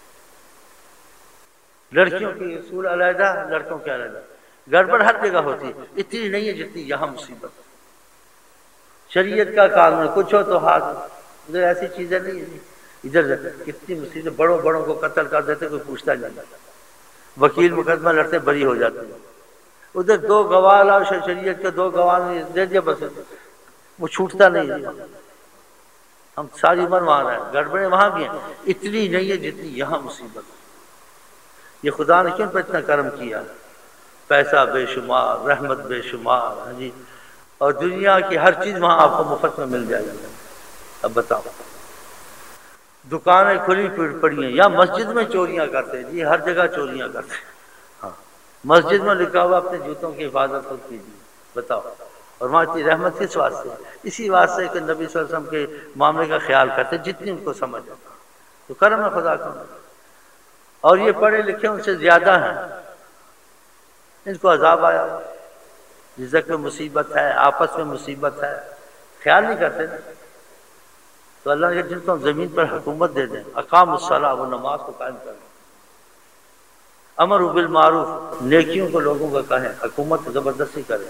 لڑکیوں کی اصول علیحدہ، لڑکوں کے علیحدہ. گڑبڑ ہر جگہ ہوتی ہے، اتنی نہیں ہے جتنی یہاں مصیبت. شریعت کا قانون کچھ ہو تو ہاتھ، ادھر ایسی چیزیں نہیں ہیں. ادھر کتنی مصیبتیں، بڑوں بڑوں کو قتل کر دیتے، کوئی پوچھتا نہیں. وکیل مقدمہ لڑتے بری ہو جاتے ہیں. ادھر دو گواہ لاؤ، شریعت کے دو گواہ دے دیا بس، وہ چھوٹتا نہیں. ہم ساری عمر وہاں رہے، گڑبڑیں وہاں بھی ہیں، اتنی نہیں ہے جتنی یہاں مصیبت. یہ خدا نے کیوں پر اتنا کرم کیا؟ پیسہ بے شمار، رحمت بے شمار، ہاں جی، اور دنیا کی ہر چیز وہاں آپ کو مفت میں مل جائے گی. اب بتاؤ، دکانیں کھلی پڑی ہیں، یا مسجد میں چوریاں کرتے ہیں جی، ہر جگہ چوریاں کرتے ہیں. ہاں، مسجد میں لکھا ہوا اپنے جوتوں کی حفاظت خود کیجیے. بتاؤ، اور وہاں کی رحمت کس واسطے؟ اسی واسطے کہ نبی صلی اللہ علیہ وسلم کے معاملے کا خیال کرتے جتنی ان کو سمجھ آتا. تو کرم ہے خدا کا. اور یہ پڑھے لکھے ان سے زیادہ ہیں، ان کو عذاب آیا. رزق میں مصیبت ہے، آپس میں مصیبت ہے، خیال نہیں کرتے نا. تو اللہ نے جن کو زمین پر حکومت دے دیں، اقام الصلاۃ، وہ نماز کو قائم کر دیں، امر بالمعروف، نیکیوں کو لوگوں کا کہیں، حکومت زبردستی کرے،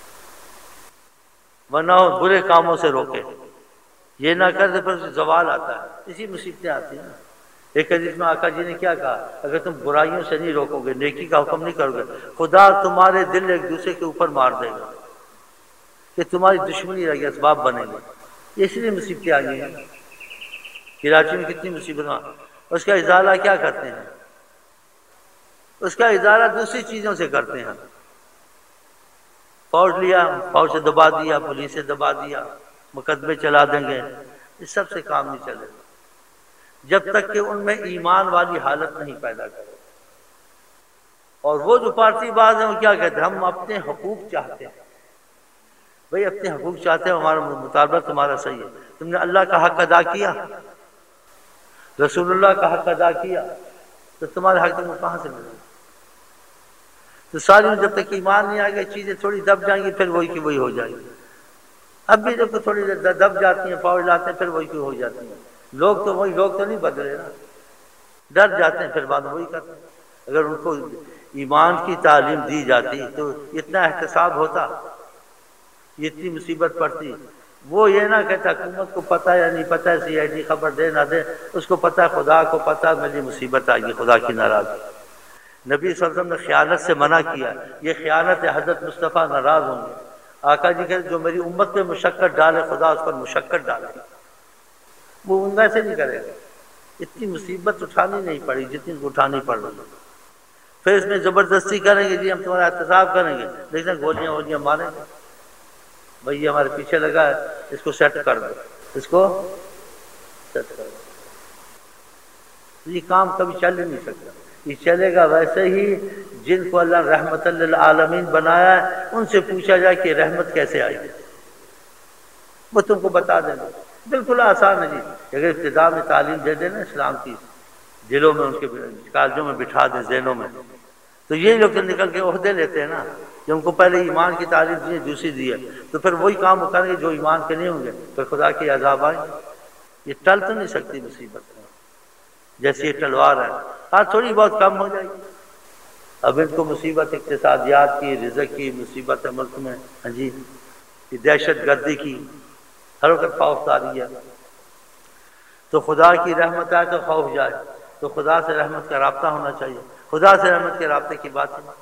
ورنہ برے کاموں سے روکے. یہ نہ کر دے پھر زوال آتا ہے، اسی مصیبتیں آتی ہیں. ایک حدیث میں آقا جی نے کیا کہا؟ اگر تم برائیوں سے نہیں روکو گے، نیکی کا حکم نہیں کرو گے، خدا تمہارے دل ایک دوسرے کے اوپر مار دے گا کہ تمہاری دشمنی رہے گی، اسباب بنے گی. اس لیے مصیبتیں آئی ہیں. کراچی میں کتنی مصیبتیں، اس کا ازالہ کیا کرتے ہیں؟ اس کا ازالہ دوسری چیزوں سے کرتے ہیں. فوج لیا، فوج سے دبا دیا، پولیس سے دبا دیا، مقدمے چلا دیں گے. اس سب سے کام نہیں چلے گا جب تک کہ ان میں ایمان والی حالت نہیں پیدا کرے. اور وہ جو پارٹی باز ہیں وہ کیا کہتے ہیں؟ ہم اپنے حقوق چاہتے ہیں. بھئی اپنے حقوق چاہتے ہیں، ہمارا مطالبہ تمہارا صحیح ہے. تم نے اللہ کا حق ادا کیا، رسول اللہ کا حق ادا کیا، تو تمہارے حق تم کو کہاں سے ملے؟ تو ساری جب تک ایمان نہیں آئے گا چیزیں تھوڑی دب جائیں گی، پھر وہی کی وہی ہو جائیں گی. اب بھی جب تھوڑی دب جاتی ہیں، فوج لاتے ہیں، پھر وہی کی ہو جاتی ہیں. لوگ تو وہی، لوگ تو نہیں بدلے نا، ڈر جاتے ہیں، پھر بعد وہی کرتے ہیں. اگر ان کو ایمان کی تعلیم دی جاتی تو اتنا احتساب ہوتا، اتنی مصیبت پڑتی. وہ یہ نہ کہتا حکومت کو پتہ یا نہیں پتہ، سی آئی ڈی خبر دے نہ دے، اس کو پتہ، خدا کو پتہ میری مصیبت آئے گی، خدا کی ناراضگی. نبی صلی اللہ علیہ وسلم نے خیانت سے منع کیا. یہ خیانت ہے، حضرت مصطفیٰ ناراض ہوں گے. آقا جی کہتے جو میری امت پہ مشقت ڈالے، خدا اس پر مشقت ڈالے، وہ ان سے نہیں کرے گا. اتنی مصیبت اٹھانی نہیں پڑی جتنی کو اٹھانی پڑ رہی. پھر اس میں زبردستی کریں گے، جی ہم تمہارا احتساب کریں گے، لیکن گولیاں وولیاں ماریں گے. بھئی یہ ہمارے پیچھے لگا ہے، اس کو سیٹ کر دو، اس کو سیٹ کر دو. یہ کام کبھی چل ہی نہیں سکتا. یہ چلے گا ویسے ہی جن کو اللہ رحمت للعالمین بنایا ہے، ان سے پوچھا جائے کہ رحمت کیسے آئی، وہ تم کو بتا دیں گے. بالکل آسان ہے جی. اگر ابتدا میں تعلیم دے دیں نا اسلام کی، دلوں میں، ان کے کالجوں میں بٹھا دیں، ذہنوں میں، تو یہی لوگ نکل کے عہدے لیتے ہیں نا. جو ان کو پہلے ایمان کی تعلیم دی ہے، دوسری دی ہے، تو پھر وہی کام کریں گے جو ایمان کے نہیں ہوں گے، پھر خدا کی عذاب آئیں. یہ ٹل تو نہیں سکتی مصیبت، جیسی یہ تلوار ہے. ہاں تھوڑی بہت کم ہو جائے گی. اب ان کو مصیبت اقتصادیات کی، رزق کی مصیبت ہے ملک میں، ہاں جی، دہشت گردی کی، ہر وقت خوف طاری ہے. تو خدا کی رحمت آئے تو خوف جائے. تو خدا سے رحمت کا رابطہ ہونا چاہیے. خدا سے رحمت کے رابطے کی بات ہے.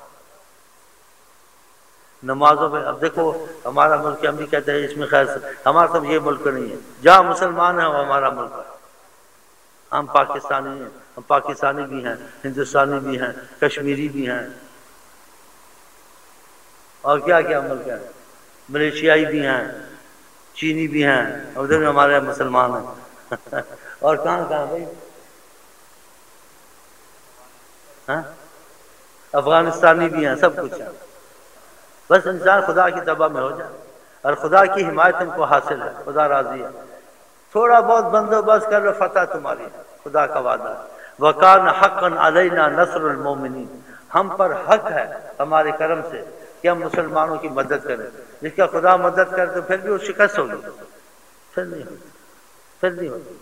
نمازوں میں اب دیکھو ہمارا ملک، ہم بھی کہتے ہیں اس میں خیر ہمارا تو یہ ملک نہیں ہے، جہاں مسلمان ہیں وہ ہمارا ملک ہے. ہم پاکستانی ہیں، ہم پاکستانی بھی ہیں، ہندوستانی بھی ہیں، کشمیری بھی ہیں، اور کیا کیا ملک ہیں، ملیشیائی بھی ہیں، چینی بھی ہیں، ادھر میں ہمارے مسلمان ہیں. اور کہاں کہاں بھائی، ہاں افغانستانی بھی ہیں، سب کچھ ہے. بس انسان خدا کی تباہ میں ہو جائے، اور خدا کی حمایت ہم کو حاصل ہے، خدا راضی ہے. تھوڑا بہت بندوبست کر لو، فتح تمہاری ہے، خدا کا وعدہ ہے۔ وَكَانَ حَقًّا عَلَيْنَا نَصْرُ الْمُؤْمِنِينَ، ہم پر حق ہے ہمارے کرم سے کہ ہم مسلمانوں کی مدد کریں۔ جس کا خدا مدد کرے تو پھر بھی وہ شکست ہوگی، پھر نہیں ہوگی، پھر نہیں ہوگی۔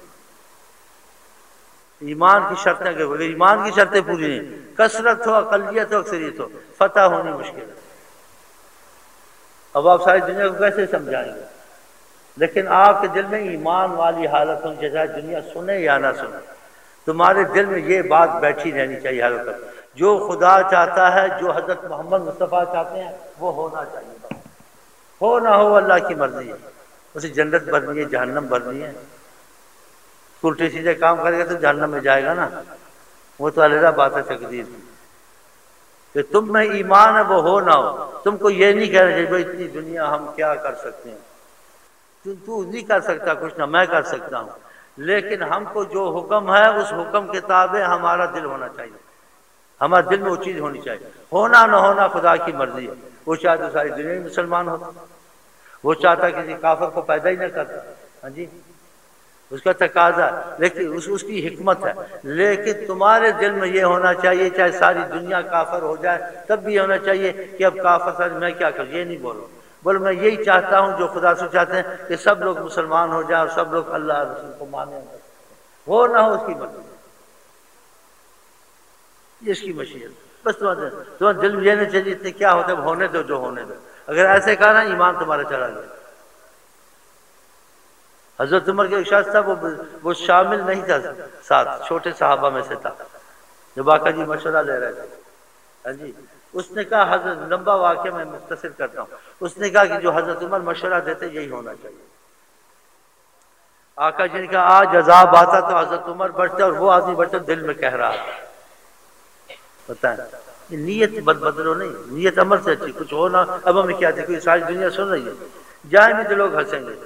ایمان کی شرطیں کہ اگر ایمان کی شرطیں پوری نہیں، کثرت ہو، اقلیت ہو، اکثریت ہو، فتح ہونی مشکل ہے۔ اب آپ ساری دنیا کو کیسے سمجھائیں گے؟ لیکن آپ کے دل میں ایمان والی حالت ہونی چاہیے، دنیا سنے یا نہ سنے، تمہارے دل میں یہ بات بیٹھی رہنی چاہیے ہر وقت، جو خدا چاہتا ہے، جو حضرت محمد مصطفیٰ چاہتے ہیں، وہ ہونا چاہیے۔ ہو نہ ہو اللہ کی مرضی ہے، اسے جنت بھرنی ہے، جہنم بھرنی ہے۔ الٹے سیدھے کام کرے گا تو جہنم میں جائے گا نا، وہ تو علیحدہ بات ہے تقدیر کی۔ کہ تم میں ایمان ہے وہ ہو نہ ہو، تم کو یہ نہیں کہنا چاہیے بھائی اتنی دنیا ہم کیا کر سکتے ہیں، تو تو نہیں کر سکتا کچھ، نہ میں کر سکتا ہوں، لیکن ہم کو جو حکم ہے اس حکم کے تابع ہمارا دل ہونا چاہیے، ہمارے دل میں وہ چیز ہونی چاہیے۔ ہونا نہ ہونا خدا کی مرضی ہے، وہ چاہتا تو ساری دنیا میں مسلمان ہوتا، وہ چاہتا کسی کافر کو پیدا ہی نہ کرتا، ہاں جی، اس کا تقاضا ہے، لیکن اس اس کی حکمت ہے۔ لیکن تمہارے دل میں یہ ہونا چاہیے، چاہے ساری دنیا کافر ہو جائے تب بھی یہ ہونا چاہیے کہ اب کافر ساری میں کیا کروں، یہ نہیں بولو، بول میں یہی چاہتا ہوں جو خدا سے چاہتے ہیں کہ سب لوگ مسلمان ہو جائیں اور سب لوگ اللہ رسول کو مانیں، ہو نہ ہو اس کی مرضی، یہ اس کی مشیت۔ بس تمہارے تمہارے دل میں یہ نہیں چاہیے اتنے کیا ہوتا ہے، ہونے دو جو ہونے دو۔ اگر ایسے کہا نا ایمان تمہارا چلا گیا۔ حضرت عمر کے ایک شخص تھا، وہ وہ شامل نہیں تھا ساتھ، چھوٹے صحابہ میں سے تھا، جب آقا جی مشورہ لے رہے تھے، ہاں جی، اس نے کہا، حضرت لمبا واقعہ میں مختصر کرتا ہوں، اس نے کہا کہ جو حضرت عمر مشورہ دیتے یہی ہونا چاہیے۔ آقا جی نے کہا آج عذاب آتا تو حضرت عمر بڑھتے اور وہ آدمی بڑھتے دل میں کہہ رہا تھا، بتائیں نیت بد بدلو نہیں، نیت عمل سے اچھی، کچھ ہونا اب ہمیں کیا تھی، کوئی ساری دنیا سن رہی ہے، جائیں بھی تو لوگ ہنسیں گے،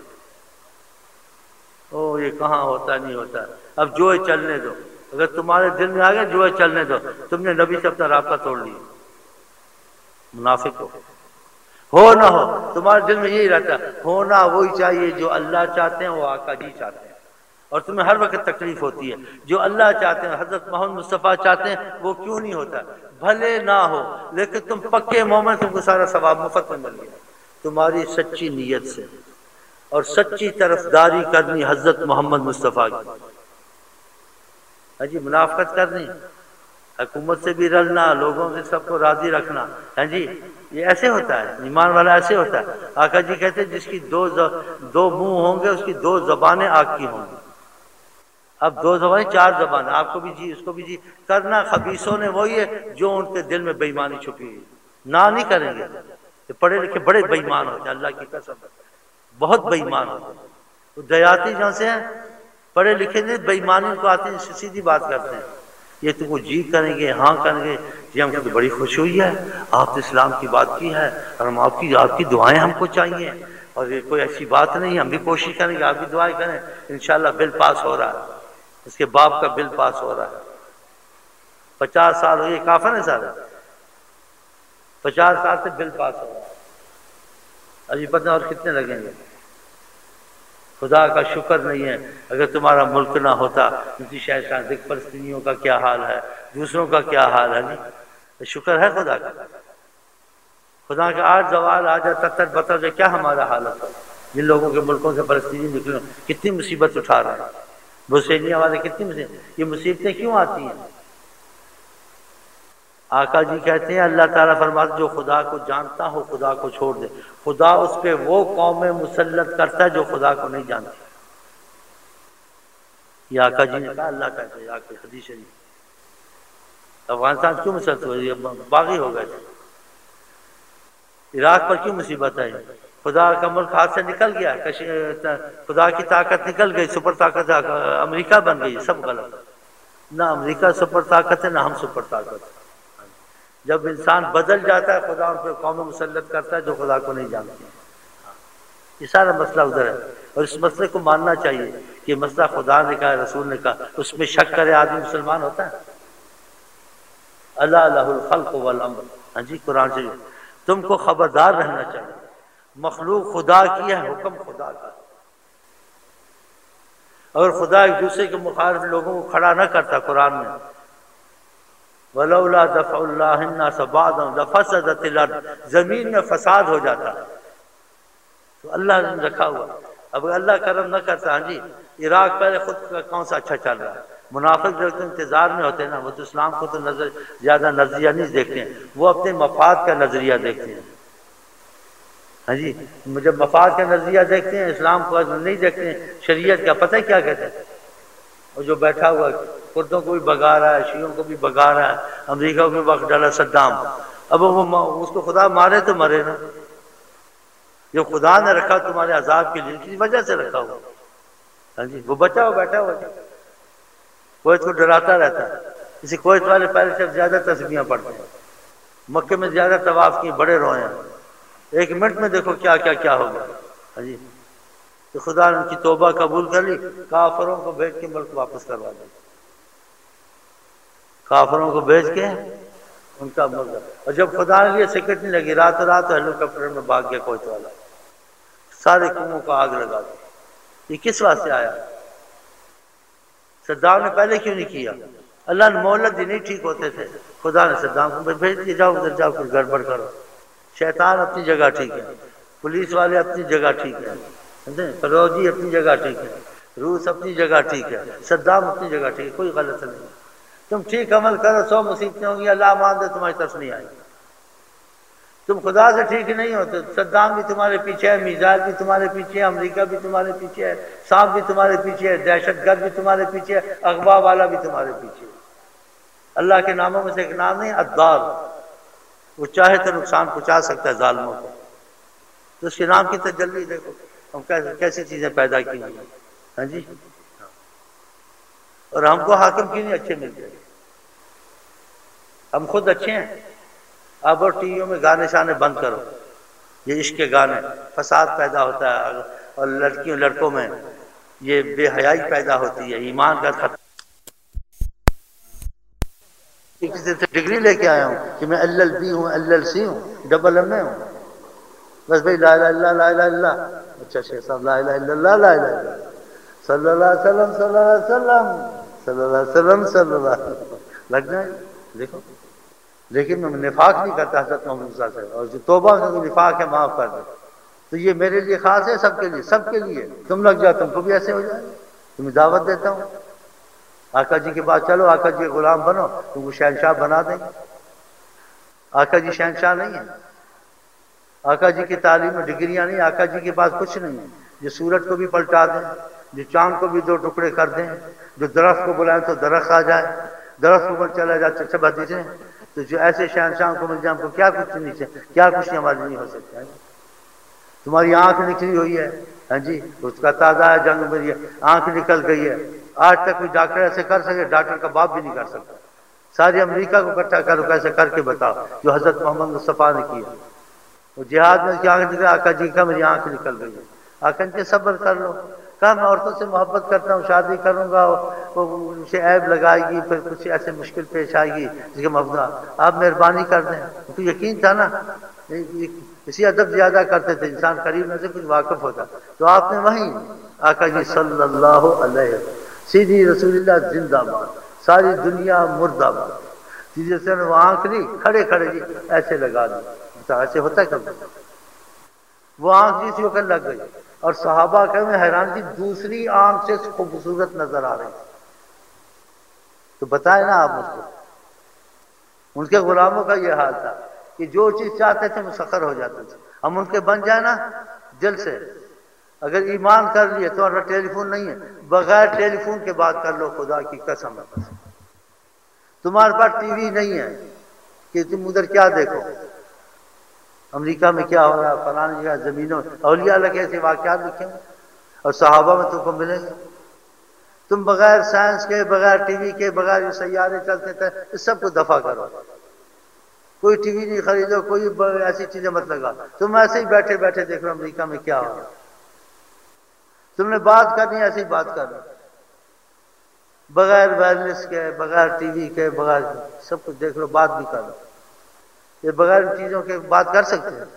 او یہ کہاں ہوتا نہیں ہوتا، اب جو ہے چلنے دو۔ اگر تمہارے دل میں آ گیا جو ہے چلنے دو، تم نے نبی سے اپنا رابطہ توڑ لیا، منافق ہو۔ ہو نہ ہو تمہارے دل میں یہی رہتا ہے، ہونا وہی چاہیے جو اللہ چاہتے ہیں، وہ آقا جی چاہتے ہیں، اور تمہیں ہر وقت تکلیف ہوتی ہے، جو اللہ چاہتے ہیں، حضرت محمد مصطفیٰ چاہتے ہیں، وہ کیوں نہیں ہوتا، بھلے نہ ہو لیکن تم پکے مومن، تم کو سارا ثواب مفت میں مل گیا، تمہاری سچی نیت سے اور سچی طرفداری کرنی حضرت محمد مصطفیٰ کی، ہاں جی، منافقت کرنی، حکومت سے بھی رلنا، لوگوں سے سب کو راضی رکھنا، ہاں جی، یہ ایسے ہوتا ہے، ایمان والا ایسے ہوتا ہے۔ آقا جی کہتے ہیں جس کی دو دو منہ ہوں گے اس کی دو زبانیں آگ کی ہوں گی۔ اب دو زبانیں چار زبانیں، آپ کو بھی جی اس کو بھی جی کرنا خبیثوں نے وہی ہے جو ان کے دل میں بے ایمانی چھپی ہوئی، نہ نہیں کریں گے، یہ پڑھے لکھے بڑے بے ایمان ہوتے ہیں، اللہ کی قسم بہت بے ایمان ہوتے ہیں، وہ دیاتی جہاں سے ہیں، پڑھے لکھے نہیں، بے ایمانی کو آتے ہیں، سیدھی بات کرتے ہیں، یہ تم کو جی کریں گے، ہاں کریں گے، جی ہم کو تو بڑی خوشی ہوئی ہے، آپ نے اسلام کی بات کی ہے اور ہم آپ کی آپ کی دعائیں ہم کو چاہیے، اور یہ کوئی ایسی بات نہیں، ہم بھی کوشش کریں گے، آپ بھی دعائیں کریں، انشاءاللہ بل پاس ہو رہا ہے، اس کے باپ کا بل پاس ہو رہا ہے، پچاس سال ہو گئے، کافر ہے سارا، پچاس سال سے بل پاس ہو رہا ہے، ابھی پتہ اور کتنے لگیں گے۔ خدا کا شکر نہیں ہے، اگر تمہارا ملک نہ ہوتا، کسی شہر کا دیکھ فلسطینیوں کا کیا حال ہے، دوسروں کا کیا حال ہے، نہیں شکر ہے خدا کا، خدا کا آج زوال آ جائے، تتر بتر جائے، کیا ہمارا حالت ہے، جن لوگوں کے ملکوں سے فلسطینی نکلے کتنی مصیبت اٹھا رہے ہیں، بوسینیا والے کتنی مصیبت، یہ مصیبتیں کیوں آتی ہیں؟ آقا جی کہتے ہیں اللہ تعالیٰ فرماتا جو خدا کو جانتا ہو خدا کو چھوڑ دے، خدا اس پہ وہ قومیں مسلط کرتا ہے جو خدا کو نہیں جانتی۔ یہ آقا جی نے کہا، اللہ کہتے ہیں آقا حدیث شریف، افغانستان کیوں مسلط ہوئی، باغی ہو گئے تھے، عراق پر کیوں مصیبت آئی، خدا کا ملک ہاتھ سے نکل گیا، خدا کی طاقت نکل گئی، سپر طاقت امریکہ بن گئی، سب غلط، نہ امریکہ سپر طاقت ہے نہ ہم سپر طاقت ہے۔ جب انسان بدل جاتا ہے خدا ان پہ قوم مسلط کرتا ہے جو خدا کو نہیں جانتی، یہ سارا مسئلہ ادھر ہے، اور اس مسئلے کو ماننا چاہیے کہ مسئلہ خدا نے کہا، رسول نے کہا، اس میں شک کرے آدمی مسلمان ہوتا ہے؟ اللہ لہ الخلق والامر، ہاں جی، قرآن سے تم کو خبردار رہنا چاہیے، مخلوق خدا کی ہے، حکم خدا کا، اگر خدا ایک دوسرے کے مخالف لوگوں کو کھڑا نہ کرتا قرآن میں، وَلَوْلَا دَفْعُ اللَّهِ النَّاسَ بَعْضَهُمْ لَفَسَدَتِ الْأَرْضُ، زمین میں فساد ہو جاتا، تو اللہ نے رکھا ہوا۔ اب اللہ کرم نہ کرتا، ہاں جی عراق پہلے خود کا کون سا اچھا چل رہا ہے، منافق جو انتظار میں ہوتے ہیں نا، وہ تو اسلام کو تو نظر زیادہ نظریہ نہیں دیکھتے ہیں، وہ اپنے مفاد کا نظریہ دیکھتے ہیں، ہاں جی جب مفاد کا نظریہ دیکھتے ہیں اسلام کو نہیں دیکھتے ہیں، شریعت کا پتہ کیا کہتے ہیں، اور جو بیٹھا ہوا کردوں کو بھی بگا رہا ہے، شیعوں کو بھی بگا رہا ہے، امریکہ کو بھی وقت ڈالا صدام، اب وہ اس کو خدا مارے تو مرے نا، جو خدا نے رکھا تمہارے عذاب کے لیے کسی وجہ سے رکھا ہوا، ہاں جی وہ بچا ہوا بیٹھا ہوا، کویت کو ڈراتا رہتا ہے، اسی کویت والے پہلے سے زیادہ تسبیحاں پڑھتے ہیں، مکے میں زیادہ طواف کیے، بڑے روئے ہیں، ایک منٹ میں دیکھو کیا کیا کیا ہو گیا، ہاں جی تو خدا نے ان کی توبہ قبول کر لی، کافروں کو بھیج کے ملک واپس کروا دیا، کافروں کو بھیج کے ان کا ملک، اور جب خدا نے یہ سکٹ نہیں لگی، رات رات ہیلی کاپٹر میں بھاگ گیا کویت والا، سارے کنووں کو آگ لگا دی، یہ کس واسطے آیا؟ صدام نے پہلے کیوں نہیں کیا؟ اللہ نے مہلت دی، نہیں ٹھیک ہوتے تھے، خدا نے صدام کو بھیج دیا، جاؤ ادھر جاؤ کچھ گڑبڑ کرو، شیطان اپنی جگہ ٹھیک ہے، پولیس والے اپنی جگہ ٹھیک ہے، فروجی اپنی جگہ ٹھیک ہے، روس اپنی جگہ ٹھیک ہے، صدام اپنی جگہ ٹھیک ہے، کوئی غلط نہیں، تم ٹھیک عمل کرو سو مصیبتیں ہوں گی، اللہ مان دے تمہاری طرف نہیں آئے گی، تم خدا سے ٹھیک نہیں ہوتے، صدام بھی تمہارے پیچھے ہے، میزائل بھی تمہارے پیچھے ہے، امریکہ بھی تمہارے پیچھے ہے، سانپ بھی تمہارے پیچھے ہے، دہشت گرد بھی تمہارے پیچھے ہے، اغوا والا بھی تمہارے پیچھے ہے، اللہ کے ناموں میں سے ایک نام نہیں الضار، وہ چاہے تو نقصان پہنچا سکتا ہے ظالموں کو، تو اس کے نام کی تجلی دیکھو ہم کیسی چیزیں پیدا کی ہیں، ہاں جی اور ہم کو حاکم کیوں نہیں اچھے ملتے، ہم خود اچھے ہیں، اب اور ٹی ویوں میں گانے شانے بند کرو، یہ عشق کے گانے، فساد پیدا ہوتا ہے، اور لڑکیوں لڑکوں میں یہ بے حیائی پیدا ہوتی ہے، ایمان کا خطرہ، کسی سے ڈگری لے کے آیا ہوں کہ میں ایل ایل بی ہوں، ایل ایل سی ہوں، ڈبل ایم اے ہوں، بس بھائی لا الہ الا اللہ لا الہ الا اللہ، اچھا شیخ صاحب لا الہ الا اللہ لا الہ الا اللہ صلی اللہ علیہ وسلم صلی اللہ علیہ وسلم صلی اللہ علیہ وسلم صلی اللہ علیہ وسلم لگ جائے دیکھو، لیکن میں نفاق نہیں کرتا حضرت محمد صلی اللہ علیہ وسلم، اور جو توبہ کا نفاق ہے معاف کر دے، تو یہ میرے لیے خاص ہے، سب کے لیے، سب کے لیے، تم لگ جاؤ تم کو بھی ایسے ہو جائے، تمہیں دعوت دیتا ہوں، آقا جی کے پاس چلو، آقا جی کے غلام بنو، تم کو شہنشاہ بنا دیں گے، آقا جی شہنشاہ نہیں ہیں، آقا جی کی تعلیم میں ڈگریاں نہیں، آقا جی کے پاس کچھ نہیں ہے، جو سورج کو بھی پلٹا دیں، جو چاند کو بھی دو ٹکڑے کر دیں، جو درخت کو بلائیں تو درخت آ جائے، درخت کو چلا جائے سب حدیثیں، تو جو ایسے شہنشاہ کو مل جائے ہم کو کیا کچھ نہیں سے کیا کچھ نہیں ہماری نہیں ہو سکتا ہے، تمہاری آنکھ نکلی ہوئی ہے، ہاں جی اس کا تازہ ہے جنگ میں، آنکھ نکل گئی ہے، آج تک کوئی ڈاکٹر ایسے کر سکے، ڈاکٹر کا باپ بھی نہیں کر سکتا، ساری امریکہ کو اکٹھا کرو کیسے کر کے بتاؤ جو حضرت محمد مصطفیٰ نے کیا، وہ جہاد میں کی آنکھ نکل، آقا جی کا میری آنکھ نکل گئی ہے، آقا جی صبر کر لو، کہا میں عورتوں سے محبت کرتا ہوں، شادی کروں گا وہ ان سے عیب لگائے گی، پھر کچھ ایسے مشکل پیش آئے گی جس کے مفدا آپ مہربانی کر دیں، تو یقین تھا نا، اسی ادب زیادہ کرتے تھے، انسان قریب میں سے کچھ واقف ہوتا، تو آپ نے وہیں آقا جی صلی اللہ علیہ وسلم سیدھی رسول اللہ زندہ باد، ساری دنیا مردہ باد، جیسے سے نے وہ آنکھ لی کھڑے کھڑے جی ایسے لگا دی، ایسے ہوتا ہے کبھی، وہ آنکھ جس وقت لگ گئی، اور صحابہ کہ میں حیران تھی دوسری آنکھ سے خوبصورت نظر آ رہی، تو بتائے نا آپ مجھ کو، ان کے غلاموں کا یہ حال تھا کہ جو چیز چاہتے تھے مسخر ہو جاتے تھے، ہم ان کے بن جائیں نا دل سے، اگر ایمان کر لیے تمہارا ٹیلی فون نہیں ہے، بغیر ٹیلی فون کے بات کر لو، خدا کی قسم، تمہارے پاس ٹی وی نہیں ہے کہ تم ادھر کیا دیکھو، امریکہ میں کیا ہو رہا ہے، فلانی جگہ زمینوں، اولیاء اللہ کے ایسے واقعات لکھے ہیں، اور صحابہ میں تم کو ملیں گے، تم بغیر سائنس کے، بغیر ٹی وی کے، بغیر سیارے چلتے تھے، اس سب کو دفع کرو، کوئی ٹی وی نہیں خریدو، کوئی ایسی چیزیں مت لگا، تم ایسے ہی بیٹھے بیٹھے دیکھ رہے ہو امریکہ میں کیا ہو رہا ہے، تم نے بات کرنی ہے ایسے ہی بات کرنا، بغیر وائرلیس کے، بغیر ٹی وی کے، بغیر سب کچھ دیکھ لو، بات بھی کر لو، یہ بغیر چیزوں کے بات کر سکتے ہیں،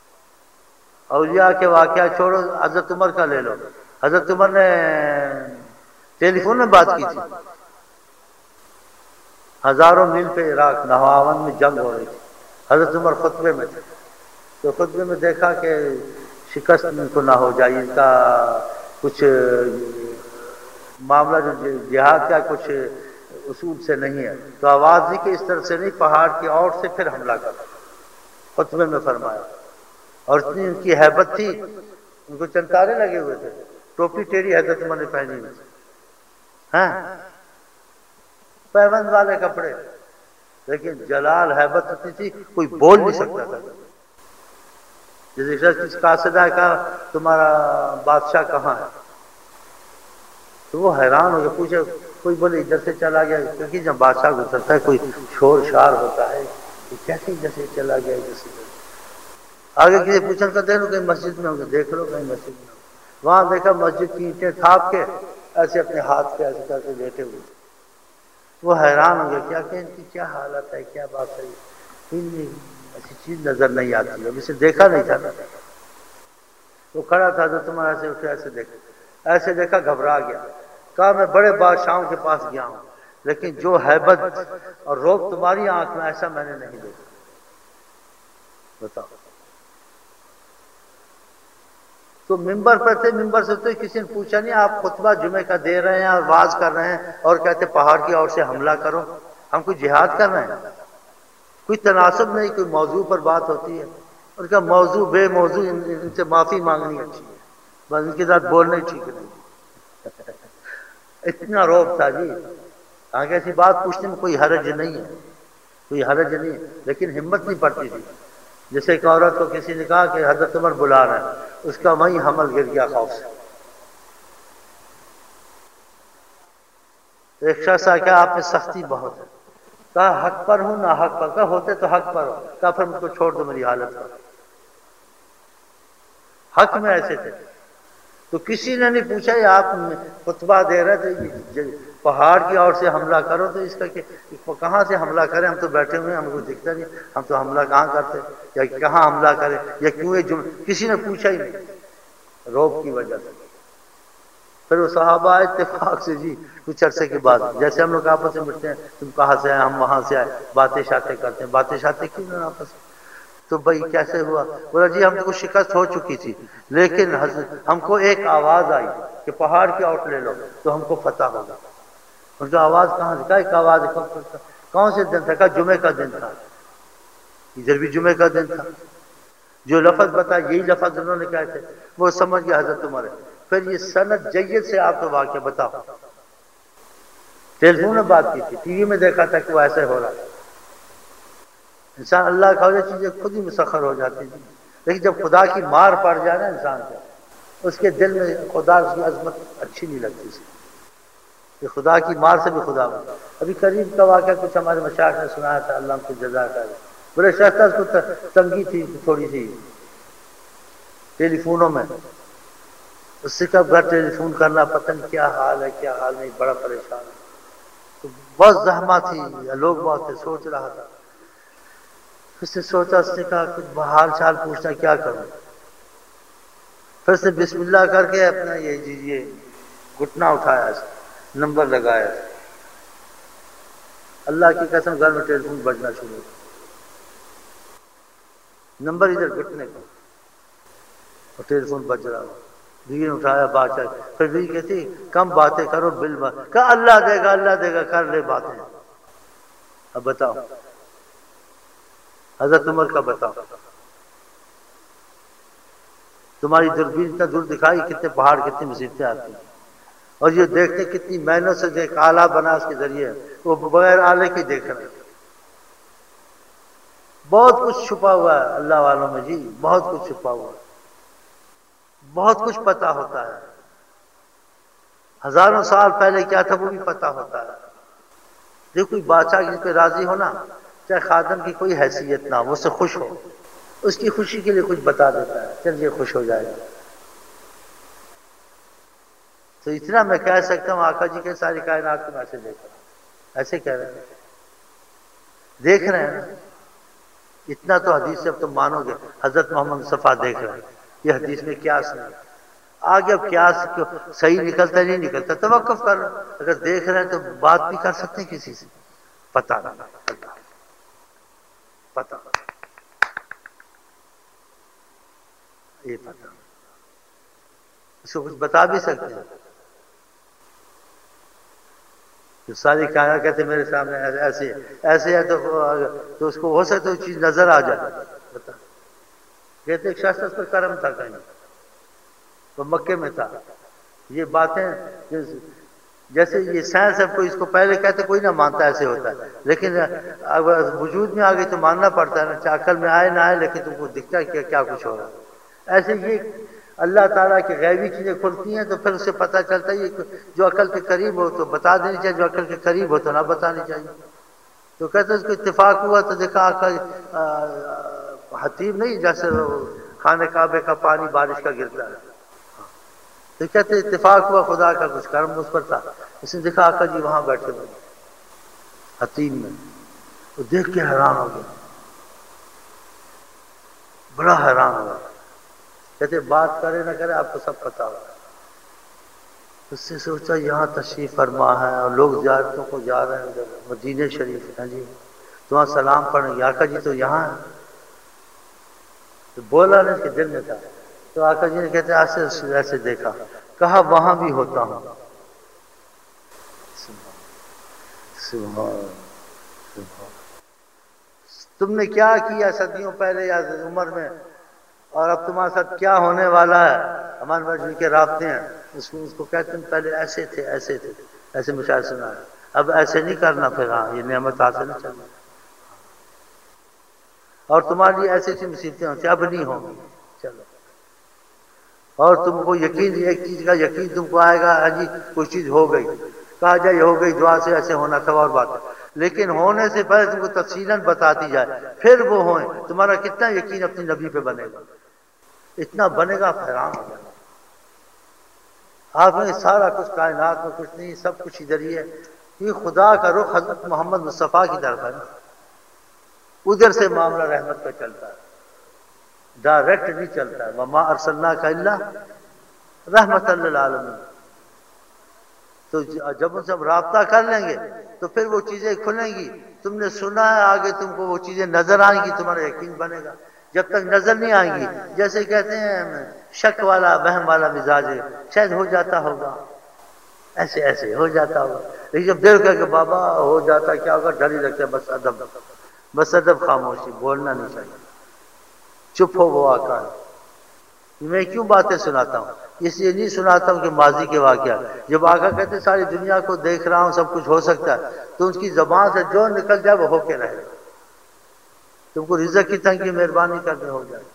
اولیاء کے واقعہ چھوڑو، حضرت عمر کا لے لو، حضرت عمر نے ٹیلی فون میں بات کی تھی، ہزاروں میل پہ عراق نہاون میں جنگ ہو رہی تھی، حضرت عمر خطبے میں تھے، تو خطبے میں دیکھا کہ شکست ان کو نہ ہو جائے، ان کا کچھ معاملہ جو جہاد کا کچھ اصول سے نہیں ہے، تو آواز دی کہ اس طرف سے نہیں، پہاڑ کی اور سے پھر حملہ کر، خطبے میں فرمایا۔ اور اتنی ان کی ہیبت تھی، ان کو چنتارے لگے ہوئے تھے، ٹوپی ٹیری حضرت عمر نے پہنی ہوئی تھی، ہاں پیبند والے کپڑے، لیکن جلال ہیبت اتنی تھی کوئی بول نہیں سکتا تھا۔ جیسے کس قاصدہ کا تمہارا بادشاہ کہاں ہے، تو وہ حیران ہو گیا، پوچھے، کوئی بولے ادھر سے چلا گیا، کیونکہ جب بادشاہ گزرتا ہے کوئی شور شار ہوتا ہے، کیسے ادھر سے چلا گیا ادھر سے۔ آگے کسی پوچھا تو دیکھ لو کہیں مسجد میں ہوگا، دیکھ لو کہیں مسجد میں ہوگا، وہاں دیکھا مسجد کی اینٹیں تھاپ کے ایسے اپنے ہاتھ پہ ایسے کر کے لیٹے ہوئے، وہ حیران ہو گیا، کیا کہ ان کی کیا حالت ہے، کیا بات ہے، ایسی چیز نظر نہیں آتی، اب اسے دیکھا نہیں تھا۔ وہ کھڑا تھا تو تمہارا ایسے اٹھے، ایسے دیکھا، ایسے دیکھا گھبرا گیا، کہا میں بڑے بادشاہوں کے پاس گیا ہوں، لیکن جو ہیبت اور روب تمہاری آنکھ میں ایسا میں نے نہیں دیکھا۔ بتاؤ، تو ممبر پر تھے، ممبر سے تو کسی نے پوچھا نہیں، آپ خطبہ جمعے کا دے رہے ہیں اور واز کر رہے ہیں اور کہتے پہاڑ کی اور سے حملہ کرو، ہم کوئی جہاد کر رہے ہیں؟ کوئی تناسب نہیں، کوئی موضوع پر بات ہوتی ہے، اور کیا موضوع بے موضوع، ان سے معافی مانگنی اچھی ہے، بس ان کے ساتھ بولنا ہی ٹھیک نہیں۔ اتنا روب تھا جی، آگے ایسی بات پوچھنے میں کوئی حرج نہیں ہے، کوئی حرج نہیں ہے، لیکن ہمت نہیں پڑتی تھی۔ جیسے ایک عورت کو کسی نے کہا کہ حضرت عمر بلا رہے ہیں، اس کا وہیں حمل گر گیا خوف سے۔ ایک شخص آ کے آپ میں سختی بہت ہے، کہا حق پر ہوں نہ حق پر، کہا ہوتے تو حق پر ہو، کہا پھر مجھ کو چھوڑ دو میری حالت پر، حق میں ایسے تھے۔ تو کسی نے نہیں پوچھا یہ آپ خطبہ دے رہے تھے پہاڑ کی اور سے حملہ کرو، تو اس کا کہ کہاں سے حملہ کریں، ہم تو بیٹھے ہوئے ہیں، ہم کو دکھتا نہیں، ہم تو حملہ کہاں کرتے یا کہاں حملہ کریں یا کیوں یہ جملہ، کسی نے پوچھا ہی نہیں، روب کی وجہ سے۔ پھر وہ صحابہ اتفاق سے جی کچھ عرصے کے بعد، جیسے ہم لوگ آپس میں ملتے ہیں، تم کہاں سے آئے، ہم وہاں سے آئے، باتیں شاتیں کرتے ہیں، باتیں شاتیں کیوں نہ آپس میں، تو بھائی کیسے ہوا، بولا جی ہم کو شکست ہو چکی تھی، لیکن ہم کو ایک آواز آئی کہ پہاڑ کی اوٹ لے لو تو ہم کو فتح ہوگا۔ ان کا آواز کہاں سے، کہا ایک آواز، کون سے دن تھا، کہا جمعے کا دن تھا، ادھر بھی جمعے کا دن تھا، جو لفظ بتا یہی لفظ انہوں نے کہے تھے، وہ سمجھ گیا حضرت عمر ہے۔ پھر یہ سند جید سے آپ کو واقعہ بتاؤ، ٹیلی فون میں بات کی تھی، ٹی وی میں دیکھا تھا کہ وہ ایسے ہو رہا ہے، انسان اللہ کا یہ چیزیں خود ہی مسخر ہو جاتی ہیں، لیکن جب خدا کی مار پڑ جائے نا انسان کو، اس کے دل میں خدا کی عظمت اچھی نہیں لگتی، کہ خدا کی مار سے بھی خدا بنا۔ ابھی قریب کا واقعہ کچھ ہمارے مشائخ نے سنایا تھا، اللہ ان کو جزا کرے، بڑے شخص اس کو تنگی تھی تھوڑی سی ٹیلی فونوں میں، اس سے کب گھر ٹیلی فون کرنا، پتہ نہیں کیا حال ہے کیا حال نہیں، بڑا پریشان ہے، تو بہت زحمت تھی، لوگ بہت تھے، سوچ رہا تھا، اس نے سوچا، اس نے کہا کچھ حال چال پوچھنا کیا کروں، پھر سے بسم اللہ کر کے اپنا یہ یہ گھٹنا اٹھایا، نمبر لگایا، اللہ کی قسم گھر میں ٹیلی فون بجنا شروع ہوا، نمبر ادھر گھٹنے کا اور ٹیلی فون بج رہا ہوا، بیوی نے اٹھایا، بات چاہیے، پھر بیوی کہتی کم باتیں کرو، بل بات، کہا اللہ دے گا اللہ دے گا، کر لے باتیں۔ اب بتاؤ حضرت عمر کا بتاؤ، تمہاری دوربین اتنا دور دکھائی، کتنے پہاڑ کتنی مصیبتیں آتی ہیں، اور یہ دیکھتے کتنی محنت سے ایک آلہ بنا اس کے ذریعے، وہ بغیر آلے کے دیکھ رہے ہیں، بہت کچھ چھپا ہوا ہے اللہ والوں میں جی، بہت کچھ چھپا ہوا ہے، بہت کچھ پتا ہوتا ہے، ہزاروں سال پہلے کیا تھا وہ بھی پتا ہوتا ہے۔ جو کوئی بادشاہ جس پہ راضی ہو نا، چاہے خادم کی کوئی حیثیت نہ ہو، اس سے خوش ہو، اس کی خوشی کے لیے کچھ بتا دیتا ہے، چل یہ خوش ہو جائے گا۔ تو اتنا میں کہہ سکتا ہوں، آقا جی کے ساری کائنات کو ایسے دیکھ رہا ہوں، ایسے کہہ رہے ہیں، دیکھ رہے ہیں نا، اتنا تو حدیث سے اب تم مانو گے، حضرت محمد مصطفیٰ دیکھ رہے ہیں، یہ حدیث میں کیا سنا، آگے اب قیاس صحیح نکلتا نہیں نکلتا توقف کر لو، اگر دیکھ رہے ہیں تو بات بھی کر سکتے ہیں کسی سے، پتہ نہیں پتہ یہ پتہ اس کو کچھ بتا بھی سکتے ہیں، جو ساری کائنات کہتے میرے سامنے ایسے ایسے ہے تو تو اس کو ہو سکتا ہے وہ چیز نظر آ جائے، بتا کہتے ایک شخص اس پر کرم تھا کہیں وہ مکے میں تھا، یہ باتیں جیسے یہ سائنس ہے کوئی اس کو پہلے کہتے کوئی نہ مانتا ایسے ہوتا ہے، لیکن اگر وجود میں آ گئی تو ماننا پڑتا ہے نا، چاہے عقل میں آئے نہ آئے لیکن تم کو دکھتا ہے کہ کیا کچھ ہو رہا ہے۔ ایسے یہ اللہ تعالیٰ کی غیبی چیزیں کھلتی ہیں تو پھر اسے پتہ چلتا ہے یہ جو عقل کے قریب ہو تو بتا دینی چاہیے، جو عقل کے قریب ہو تو نہ بتانی چاہیے۔ تو کہتے اس کو اتفاق ہوا تو دیکھا آقا حتیم نہیں جیسے خانہ کعبے کا پانی بارش کا گرتا ہے، تو کہتے اتفاق ہوا خدا کا کچھ کرم اس پر تھا، اس نے دیکھا آقا جی وہاں بیٹھے ہوئے حتیم میں، وہ دیکھ کے حیران ہو گیا، بڑا حیران ہوا، کہتے بات کرے نہ کرے آپ کو سب پتا ہو۔ اس سے سوچا یہاں تشریف فرما ہے اور لوگ زیارتوں کو جا رہے ہیں مدینہ شریف ہے جی، تو وہاں سلام پڑھیں گے، آقا جی تو یہاں ہے، تو بولا نہیں کہ دل میں تھا، تو آقا جی نے کہتے ایسے ایسے دیکھا، کہا وہاں بھی ہوتا ہوں، سبحان سبحان تم نے کیا کیا صدیوں پہلے یا عمر میں اور اب تمہارے ساتھ کیا ہونے والا ہے، ہمارے پاس جن کے رابطے ہیں اس کو اس کو کہتے ہیں پہلے ایسے تھے ایسے تھے ایسے مشاہد سنا ہے، اب ایسے نہیں کرنا، پھر ہاں یہ نعمت حاصل نہیں چلنا، اور تمہاری لیے ایسی ایسی مصیبتیں ہوتی اب نہیں ہوں گی، چلو، اور تم کو یقین ایک چیز کا یقین تم کو آئے گا جی کوئی چیز ہو گئی، کہا جائے ہو گئی دعا سے ایسے ہونا تھا اور بات ہے، لیکن ہونے سے پہلے تم کو تفصیلاً بتاتی جائے پھر وہ ہوئیں، تمہارا کتنا یقین اپنی نبی پہ بنے گا، اتنا بنے گا حیران ہو جائے گا، آپ نے سارا کچھ کائنات میں کچھ نہیں سب کچھ ادھر ہی ہے، کیونکہ خدا کا رخ حضرت محمد مصطفیٰ کی طرف ہے، ادھر سے معاملہ رحمت کا چلتا ہے، ڈائریکٹ نہیں چلتا ہے، وما ارسلناک الا رحمت للعالمین، تو جب ان سے ہم رابطہ کر لیں گے تو پھر وہ چیزیں کھلیں گی، تم نے سنا ہے آگے تم کو وہ چیزیں نظر آئیں گی، تمہارا یقین بنے گا، جب تک نظر نہیں آئیں گی جیسے کہتے ہیں شک والا وہم والا مزاج ہے، شاید ہو جاتا ہوگا ایسے ایسے ہو جاتا ہوگا، لیکن جب دیر کر کہ بابا ہو جاتا کیا ہوگا ڈر ہی لگتا ہے، بس ادب بس ادب خاموشی، بولنا نہیں چاہیے، چپ ہو وہ آقا ہے، میں کیوں باتیں سناتا ہوں، اس لیے نہیں سناتا ہوں کہ ماضی کے واقعات، جب آقا کہتے ساری دنیا کو دیکھ رہا ہوں سب کچھ ہو سکتا ہے تو ان کی زبان سے جو نکل جائے وہ ہو کے رہے، تم کو رزق کی تنگی مہربانی کرنے ہو جائے،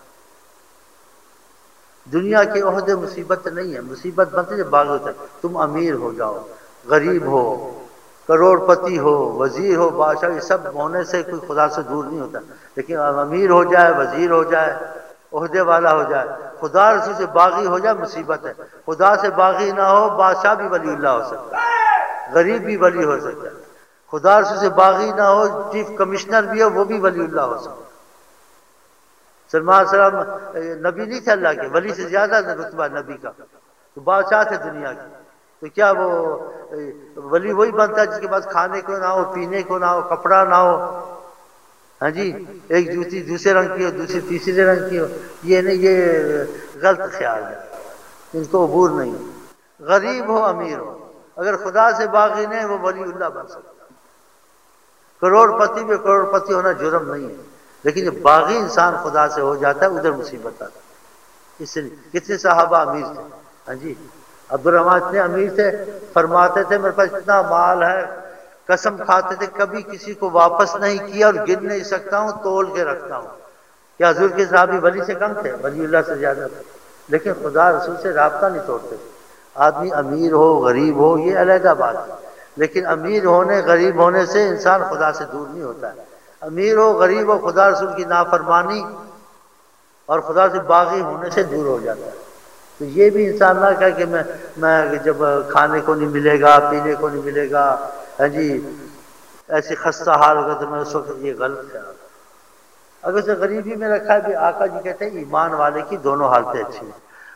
دنیا کے عہدے مصیبت نہیں ہے، مصیبت بنتی ہے بعض ہوتا ہے، تم امیر ہو جاؤ غریب ہو کروڑ پتی ہو وزیر ہو بادشاہ، یہ سب ہونے سے کوئی خدا سے دور نہیں ہوتا، لیکن امیر ہو جائے وزیر ہو جائے عہدے والا ہو جائے خدا رسول سے باغی ہو جائے مصیبت ہے، خدا سے باغی نہ ہو بادشاہ بھی ولی اللہ ہو سکتا ہے، غریب بھی ولی ہو سکتا ہے، خدا رسول سے باغی نہ ہو چیف کمشنر بھی ہو وہ بھی ولی اللہ ہو سکتا ہے، سلمان سلام نبی نہیں تھے اللہ کے، ولی سے زیادہ رتبہ نبی کا، تو بادشاہ تھے دنیا کے، تو کیا وہ ولی وہی بنتا ہے جس کے پاس کھانے کو نہ ہو پینے کو نہ ہو کپڑا نہ ہو، ہاں جی ایک جوتی دوسرے رنگ کی ہو دوسری تیسرے رنگ کی ہو، یہ نہیں یہ غلط خیال ہے، ان کو عبور نہیں، غریب ہو امیر ہو اگر خدا سے باغی نہیں وہ ولی اللہ بن سکتا، کروڑ پتی میں کروڑ پتی ہونا جرم نہیں ہے، لیکن جب باغی انسان خدا سے ہو جاتا ہے ادھر مصیبت آتی ہے، اس لیے کتنے صحابہ امیر تھے، ہاں جی عبد الرحمن اتنے امیر تھے فرماتے تھے میرے پاس اتنا مال ہے، قسم کھاتے تھے کبھی کسی کو واپس نہیں کیا اور گن نہیں سکتا ہوں تول کے رکھتا ہوں، کیا حضور کے صحابی ولی سے کم تھے؟ ولی اللہ سے زیادہ تھے، لیکن خدا رسول سے رابطہ نہیں توڑتے، آدمی امیر ہو غریب ہو یہ علیحدہ بات ہے، لیکن امیر ہونے غریب ہونے سے انسان خدا سے دور نہیں ہوتا ہے، امیر ہو غریب ہو خدا رسول کی نافرمانی اور خدا سے باغی ہونے سے دور ہو جاتا ہے، تو یہ بھی انسان نہ کہے کہ میں میں جب کھانے کو نہیں ملے گا پینے کو نہیں ملے گا ہاں جی ایسی خستہ حال ہوگا تو میں اس وقت یہ غلط ہے، اگر اسے غریبی میں رکھا ہے بھی آقا جی کہتے ہیں ایمان والے کی دونوں حالتیں اچھی ہیں،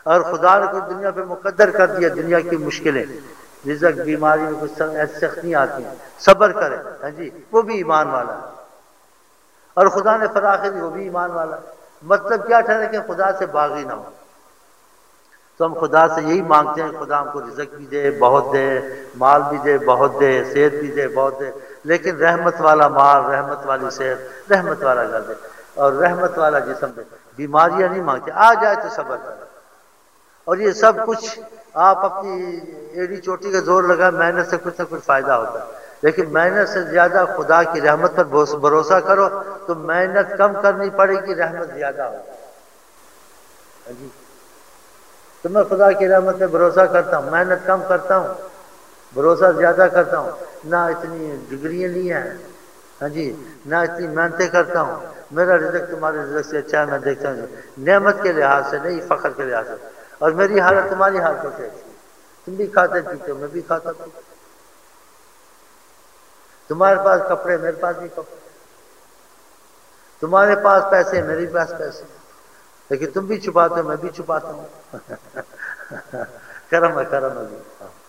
اور خدا نے کوئی دنیا پہ مقدر کر دیا دنیا کی مشکلیں، رزق، بیماری میں کچھ ایسی سختیاں آتی ہیں، صبر کرے، ہاں جی، وہ بھی ایمان والا ہے۔ اور خدا نے فراخی دی، وہ بھی ایمان والا ہے۔ مطلب کیا ٹھہرا کہ خدا سے باغی نہ ہو۔ تو ہم خدا سے یہی مانگتے ہیں، خدا ہم کو رزق بھی دے، بہت دے، مال بھی دے، بہت دے، صحت بھی دے، بہت دے، لیکن رحمت والا مال، رحمت والی صحت، رحمت والا گھر دے اور رحمت والا جسم دے۔ بیماریاں نہیں مانگتے، آ جائے تو صبر کرے۔ اور یہ سب کچھ آپ اپنی ایڑی چوٹی کا زور لگا، محنت سے کچھ نہ کچھ فائدہ ہوتا ہے، لیکن محنت سے زیادہ خدا کی رحمت پر بھروسہ کرو تو محنت کم کرنی پڑے گی، رحمت زیادہ ہوگی۔ جی تو میں خدا کی رحمت پہ بھروسہ کرتا ہوں، محنت کم کرتا ہوں، بھروسہ زیادہ کرتا ہوں، نہ اتنی ڈگریاں لی ہیں، ہاں جی، نہ اتنی محنتیں کرتا ہوں، میرا رزق تمہارے رزق سے اچھا ہے، میں دیکھتا ہوں نعمت کے لحاظ سے نہیں، فخر کے لحاظ سے، اور میری حالت تمہاری حالتوں سے اچھی ہے، تم بھی کھاتے پیتے ہو، میں بھی کھاتا پیتا ہوں، تمہارے پاس کپڑے، میرے پاس بھی کپڑے، تمہارے پاس پیسے، میرے پاس پیسے، لیکن تم بھی چھپاتے ہو، میں بھی چھپاتا ہوں۔ کرم ہے، کرم ہے جی۔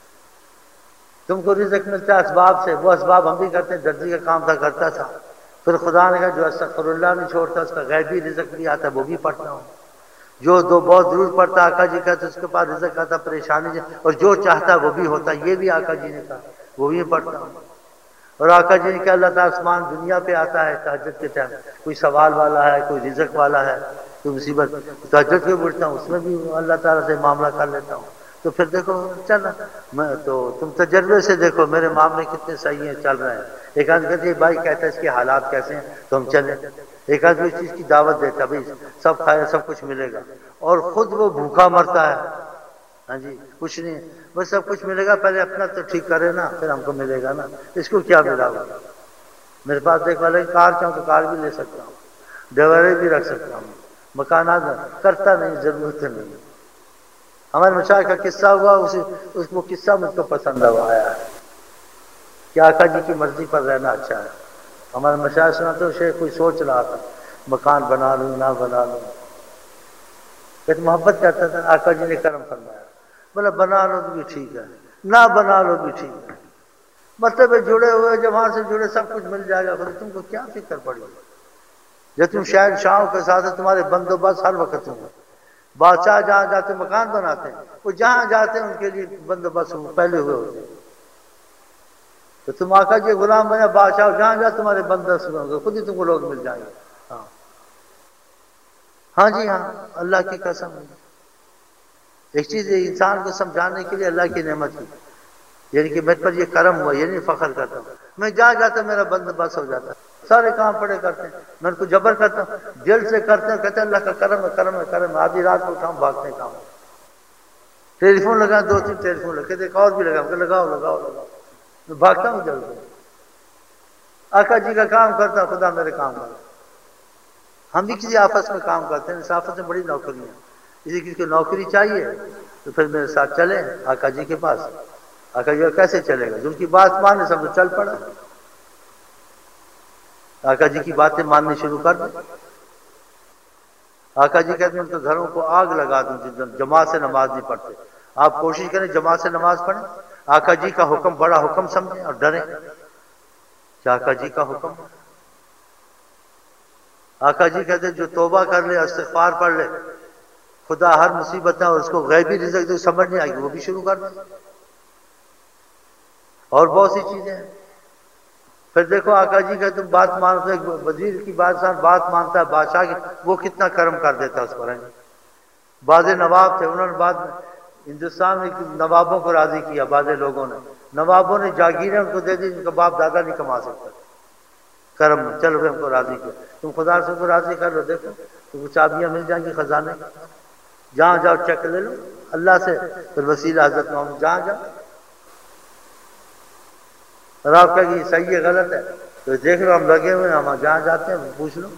تم کو رزق ملتا ہے اسباب سے، وہ اسباب ہم بھی کرتے ہیں، درزی کا کام تھا کرتا تھا، پھر خدا نے کہا جو استغفر اللہ نہیں چھوڑتا اس کا غیبی رزق بھی آتا ہے، وہ بھی پڑھتا ہوں، جو دو بہت ضرور پڑتا آقا جی کہتے اس کے پاس رزق آتا پریشانی سے، اور جو چاہتا وہ بھی ہوتا، یہ بھی آقا جی نے کہا، وہ بھی پڑھتا ہوں۔ اور آقا جی نے کہا اللہ تعالیٰ آسمان دنیا پہ آتا ہے تہجد کے ٹائم، کوئی سوال والا ہے، کوئی رزق والا ہے، کوئی مصیبت، تہجد پہ اٹھتا ہوں، اس میں بھی اللہ تعالیٰ سے معاملہ کر لیتا ہوں۔ تو پھر دیکھو چل میں تو تم تجربے سے دیکھو میرے معاملے کتنے صحیح ہیں، چل رہے ہیں۔ ایک آدمی کہتے ہیں بھائی کہتا ہے اس کے حالات کیسے ہیں، تو ہم چلیں۔ ایک آدمی اس چیز کی دعوت دیتا ہے بھائی سب کھائے، سب کچھ ملے گا، اور خود وہ بھوکا مرتا ہے، ہاں جی، کچھ نہیں، بس سب کچھ ملے گا، پہلے اپنا تو ٹھیک کرے نا، پھر ہم کو ملے گا نا، اس کو کیا ملا ہوا؟ میرے پاس دیکھ والے کار چاہوں تو کار بھی لے سکتا ہوں، ڈیورے بھی رکھ سکتا ہوں، مکانات کرتا نہیں، ضرورت نہیں۔ ہمارے مشاہد کا قصہ ہوا، اسی اس کو قصہ مجھ کو پسند آیا ہے کہ آقا جی کی مرضی پر رہنا اچھا ہے۔ ہمارے مشاہد سنا تو شیخ کوئی سوچ رہا تھا مکان بنا لوں نہ بنا لوں، پھر محبت کرتا تھا، آقا جی نے کرم فرمایا، بولا بنا لو تو بھی ٹھیک ہے، نہ بنا لو بھی ٹھیک ہے، مطلب جڑے ہوئے جب وہاں سے جڑے سب کچھ مل جائے گا، پھر تم کو کیا فکر پڑی؟ جب تم شہر شاہوں کے ساتھ تمہارے بندوبست ہر وقت ہوں، بادشاہ جہاں جاتے مکان بناتے ہیں، وہ جہاں جاتے ہیں ان کے لیے بندوبست پہلے ہوئے ہوتے ہیں، تو تم آقا جی غلام بنے، بادشاہ جہاں جا تمہارے بندوبست ہوں گے، خود ہی تم کو لوگ مل جائیں گے۔ ہاں ہاں جی ہاں، اللہ کی قسم ہے۔ ایک چیز انسان کو سمجھانے کے لیے اللہ کی نعمت کی، یعنی کہ میرے پر یہ کرم ہوا، یہ نہیں فخر کرتا ہوں، میں جہاں جاتا میرا بندوبست ہو جاتا، سارے کام پڑے کرتے ہیں، میں ان کو جبر کرتا ہوں، دل سے کرتے ہیں، کہتے ہیں اللہ کا کرم ہے، کرم ہے، کرم ہے، آدھی رات کو اٹھاؤں بھاگتے ہیں کام، ٹیلی فون لگا، دو تین ٹیلی فون لگے، ایک اور بھی لگا، لگاؤ لگاؤ لگاؤ، میں بھاگتا ہوں جلد، آقا جی کا کام کرتا ہوں، خدا میرے کام کرتا۔ ہم بھی کسی آفس میں کام کرتے ہیں، اس آفس میں بڑی نوکری ہیں، کسی کسی کو نوکری چاہیے تو پھر میرے ساتھ چلیں آقا جی کے پاس۔ آقا جی کیسے چلے گا؟ جن کی بات مانے سب چل پڑا، آقا جی کی باتیں ماننی شروع کر دیں۔ آقا جی کہتے ہیں تو گھروں کو آگ لگا دوں جن دن جماعت سے نماز نہیں پڑھتے، آپ کوشش کریں جماعت سے نماز پڑھیں، آقا جی کا حکم بڑا حکم سمجھیں اور ڈریں کہ آقا جی کا حکم۔ آقا جی کہتے ہیں جو توبہ کر لے، استغفار پڑھ لے، خدا ہر مصیبت ہے اور اس کو غیبی رزق جو سمجھ نہیں آئے گی وہ بھی شروع کر دیں، اور بہت سی چیزیں ہیں۔ پھر دیکھو آقا جی کا تم بات مانتے، وزیر کی بات بات مانتا ہے، بادشاہ کی وہ کتنا کرم کر دیتا اس پر۔ بعض نواب تھے، انہوں نے بعد ہندوستان میں نوابوں کو راضی کیا، بعض لوگوں نے نوابوں نے جاگیریں ان کو دے دی جن کا باپ دادا نہیں کما سکتا، کرم چلو ہم کو راضی کیا، تم خدا سے کو راضی کر لو، دیکھو تم کو چابیاں مل جائیں گی خزانے، جہاں جاؤ چیک لے لو اللہ سے، پھر وسیلہ حضرت محمد، جہاں جاؤ۔ اور آپ کہیں گے صحیح ہے غلط ہے تو دیکھ لو، ہم لگے ہوئے ہیں، ہم جہاں جاتے ہیں پوچھ لو،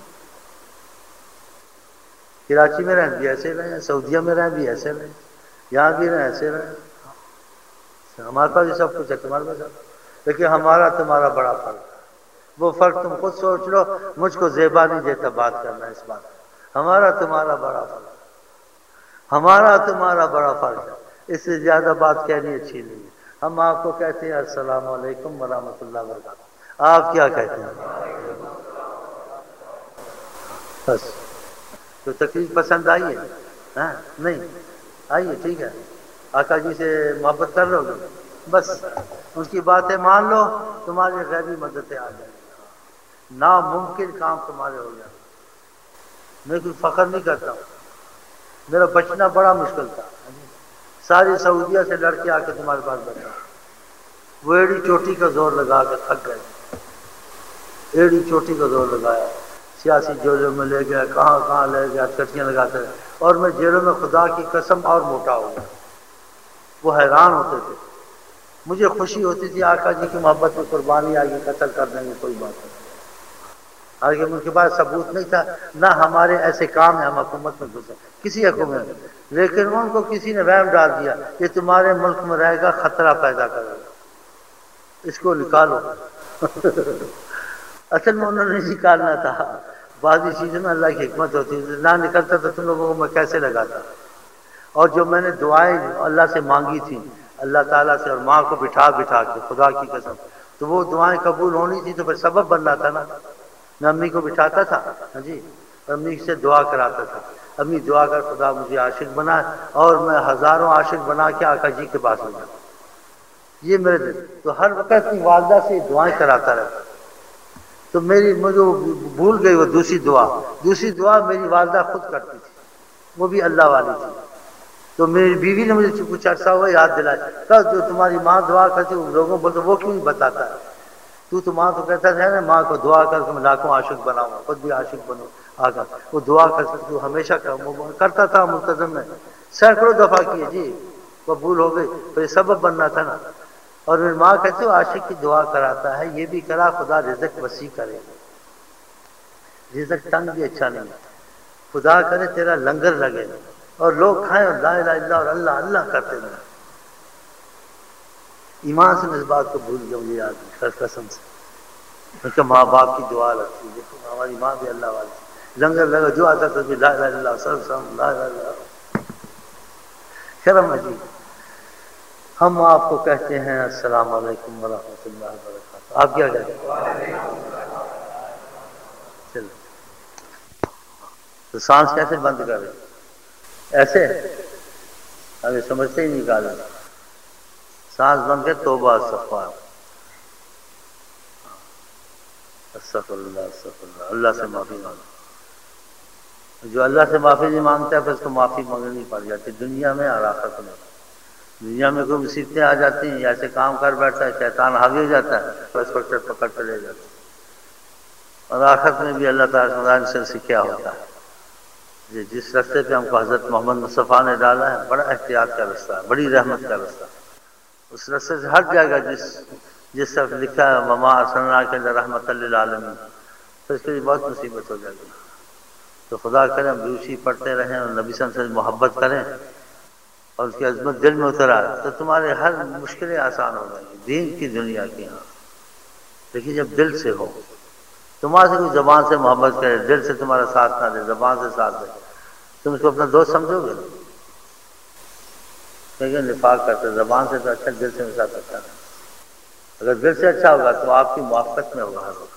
کراچی میں رہیں بھی ایسے رہے، سعودیہ میں رہیں بھی ایسے رہے، یہاں بھی رہیں ایسے رہے، ہمارے پاس یہ سب کچھ ہے، تمہارے پاس، لیکن ہمارا تمہارا بڑا فرق ہے، وہ فرق تم خود سوچ لو، مجھ کو زیبا نہیں دیتا بات کرنا اس بات، ہمارا تمہارا بڑا فرق، ہمارا تمہارا بڑا فرق ہے، اس سے زیادہ بات کہنی اچھی نہیں ہے۔ ہم آپ کو کہتے ہیں السلام علیکم ورحمۃ اللہ وبرکاتہ، آپ کیا کہتے ہیں؟ بس تو تکلیف پسند آئی ہے؟ ہاں نہیں آئیے، ٹھیک ہے، آقا جی سے محبت کر لو گے، بس ان کی باتیں مان لو، تمہاری غیبی مددیں آ جائیں گی، ناممکن کام تمہارے ہو جائیں گے۔ میں کوئی فخر نہیں کرتا ہوں، میرا بچنا بڑا مشکل تھا، ساری سعودیہ سے لڑکے آ کے تمہارے پاس بیٹھا، وہ ایڑی چوٹی کا زور لگا کے تھک گئے، ایڑی چوٹی کا زور لگایا، سیاسی جیلوں میں لے گیا، کہاں کہاں لے گیا، چٹیاں لگاتے رہے، اور میں جیلوں میں خدا کی قسم اور موٹا ہو گیا۔ وہ حیران ہوتے تھے، مجھے خوشی ہوتی تھی آقا جی کی محبت میں قربانی آ گئی، قتل کر دیں گے کوئی بات نہیں، حالانکہ ان کے پاس ثبوت نہیں تھا، نہ ہمارے ایسے کام ہیں ہم حکومت میں گھسے کسی حکومت میں، لیکن ان کو کسی نے وہم ڈال دیا کہ تمہارے ملک میں رہے گا، خطرہ پیدا کرے گا، اس کو نکالو۔ اصل میں انہوں نے نکالنا تھا، بعضی چیزوں میں اللہ کی حکمت ہوتی ہے، نہ نکلتا تو تم لوگوں کو میں کیسے لگاتا۔ اور جو میں نے دعائیں اللہ سے مانگی تھی، اللہ تعالیٰ سے، اور ماں کو بٹھا بٹھا کے خدا کی قسم، تو وہ دعائیں قبول ہونی تھی تو پھر سبب بننا تھا نا۔ میں امی کو بٹھاتا تھا، ہاں جی، امی سے دعا کراتا تھا، امی دعا کر خدا مجھے عاشق بنا، اور میں ہزاروں عاشق بنا کے آقا جی کے پاس ہو جاؤں، یہ میرے دل، تو ہر وقت اپنی والدہ سے دعائیں کراتا رہتا، تو میری مجھے بھول گئی وہ دوسری دعا، دوسری دعا میری والدہ خود کرتی تھی، وہ بھی اللہ والی تھی، تو میری بیوی نے مجھے کچھ عرصہ ہوا یاد دلایا، کہ جو تمہاری ماں دعا کرتی لوگوں بولتے وہ کیوں نہیں بتاتا ہے، تو تو ماں کو کہتا تھا نا ماں کو دعا کر کے میں لاکھوں عاشق بناؤں، خود بھی عاشق بنوں آقا، وہ دعا کر تو ہمیشہ کرتا تھا، ملتزم میں سینکڑوں دفعہ کیے جی، قبول ہو گئی، تو یہ سبب بننا تھا نا۔ اور میری ماں کہتے ہو عاشق کی دعا کراتا ہے، یہ بھی کرا خدا رزق وسیع کرے، رزق تنگ بھی اچھا نہیں ہے، خدا کرے تیرا لنگر لگے اور لوگ کھائیں اور لا الہ الا اللہ اور اللہ اللہ کرتے رہیں۔ ایمان سے میں اس بات کو بھول گیا، مجھے یاد ہے قسم سے، کہ ماں باپ کی دعا لگتی ہے، دیکھو ہماری ماں بھی اللہ والی تھی، لنگر لگا جو آتا تھا لا الہ الا اللہ سر سم لا الہ الا اللہ، شرم عجیب۔ ہم آپ کو کہتے ہیں السلام علیکم ورحمۃ اللہ وبرکاتہ، آپ کیا کہتے ہیں؟ چلو تو سانس کیسے بند کر رہے؟ ایسے ابھی سمجھتے ہی نکالے، سانس بند کر، توبہ استغفار، استغفر اللہ استغفر اللہ، اللہ سے معافی مانگو، جو اللہ سے معافی نہیں مانگتا ہے پھر اس کو معافی مانگنی پڑ جاتی دنیا میں اور آخرت میں۔ دنیا میں کوئی مصیبتیں آ جاتی ہیں، ایسے کام کر بیٹھتا ہے، شیطان حاوی ہو جاتا ہے، بس پکڑ پکڑ کے لے جاتا ہے، اور آخرت میں بھی اللہ تعالیٰ سے کیا ہوتا ہے، جس راستے پہ ہم کو حضرت محمد مصطفیٰ نے ڈالا ہے بڑا احتیاط کا رستہ ہے، بڑی رحمت کا رستہ، اس راستے سے ہٹ جائے گا جس جس طرف لکھا ہے وما ارسلناک الا رحمۃ للعالمین، تو اس کے لیے بہت مصیبت ہو جائے گی۔ تو خدا کرے ہم دوسری پڑھتے رہیں اور نبی صلی اللہ علیہ وسلم سے محبت کریں اور اس کی عظمت دل میں اترا تو تمہارے ہر مشکلیں آسان ہو جائیں گی، دین کی دنیا کی، ہاں لیکن جب دل سے ہو، تمہارے سے کوئی زبان سے محبت کرے، دل سے تمہارا ساتھ نہ دے، زبان سے ساتھ دے، تم اس کو اپنا دوست سمجھو گے؟ لیکن نفاق کرتے زبان سے تو اچھا، دل سے میرے ساتھ اچھا نہیں، اگر دل سے اچھا ہوگا تو آپ کی موافقت میں ہوگا ہر وقت۔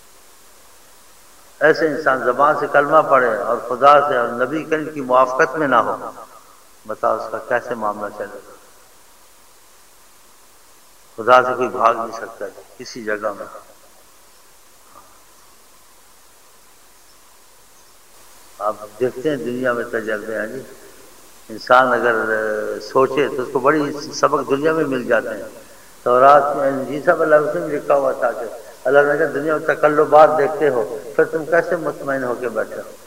ایسے انسان زبان سے کلمہ پڑھے اور خدا سے اور نبی کریم کی موافقت میں نہ ہو، بتاؤ اس کا کیسے معاملہ چلے گا؟ خدا سے کوئی بھاگ نہیں سکتا کسی جگہ میں۔ آپ دیکھتے ہیں دنیا میں تجربے ہیں جی، انسان اگر سوچے تو اس کو بڑی سبق دنیا میں مل جاتے ہیں۔ تورات میں جی صاحب اللہ اس میں لکھا ہوا تھا کہ اللہ نے کہا دنیا میں تقلبات دیکھتے ہو پھر تم کیسے مطمئن ہو کے بیٹھے ہو؟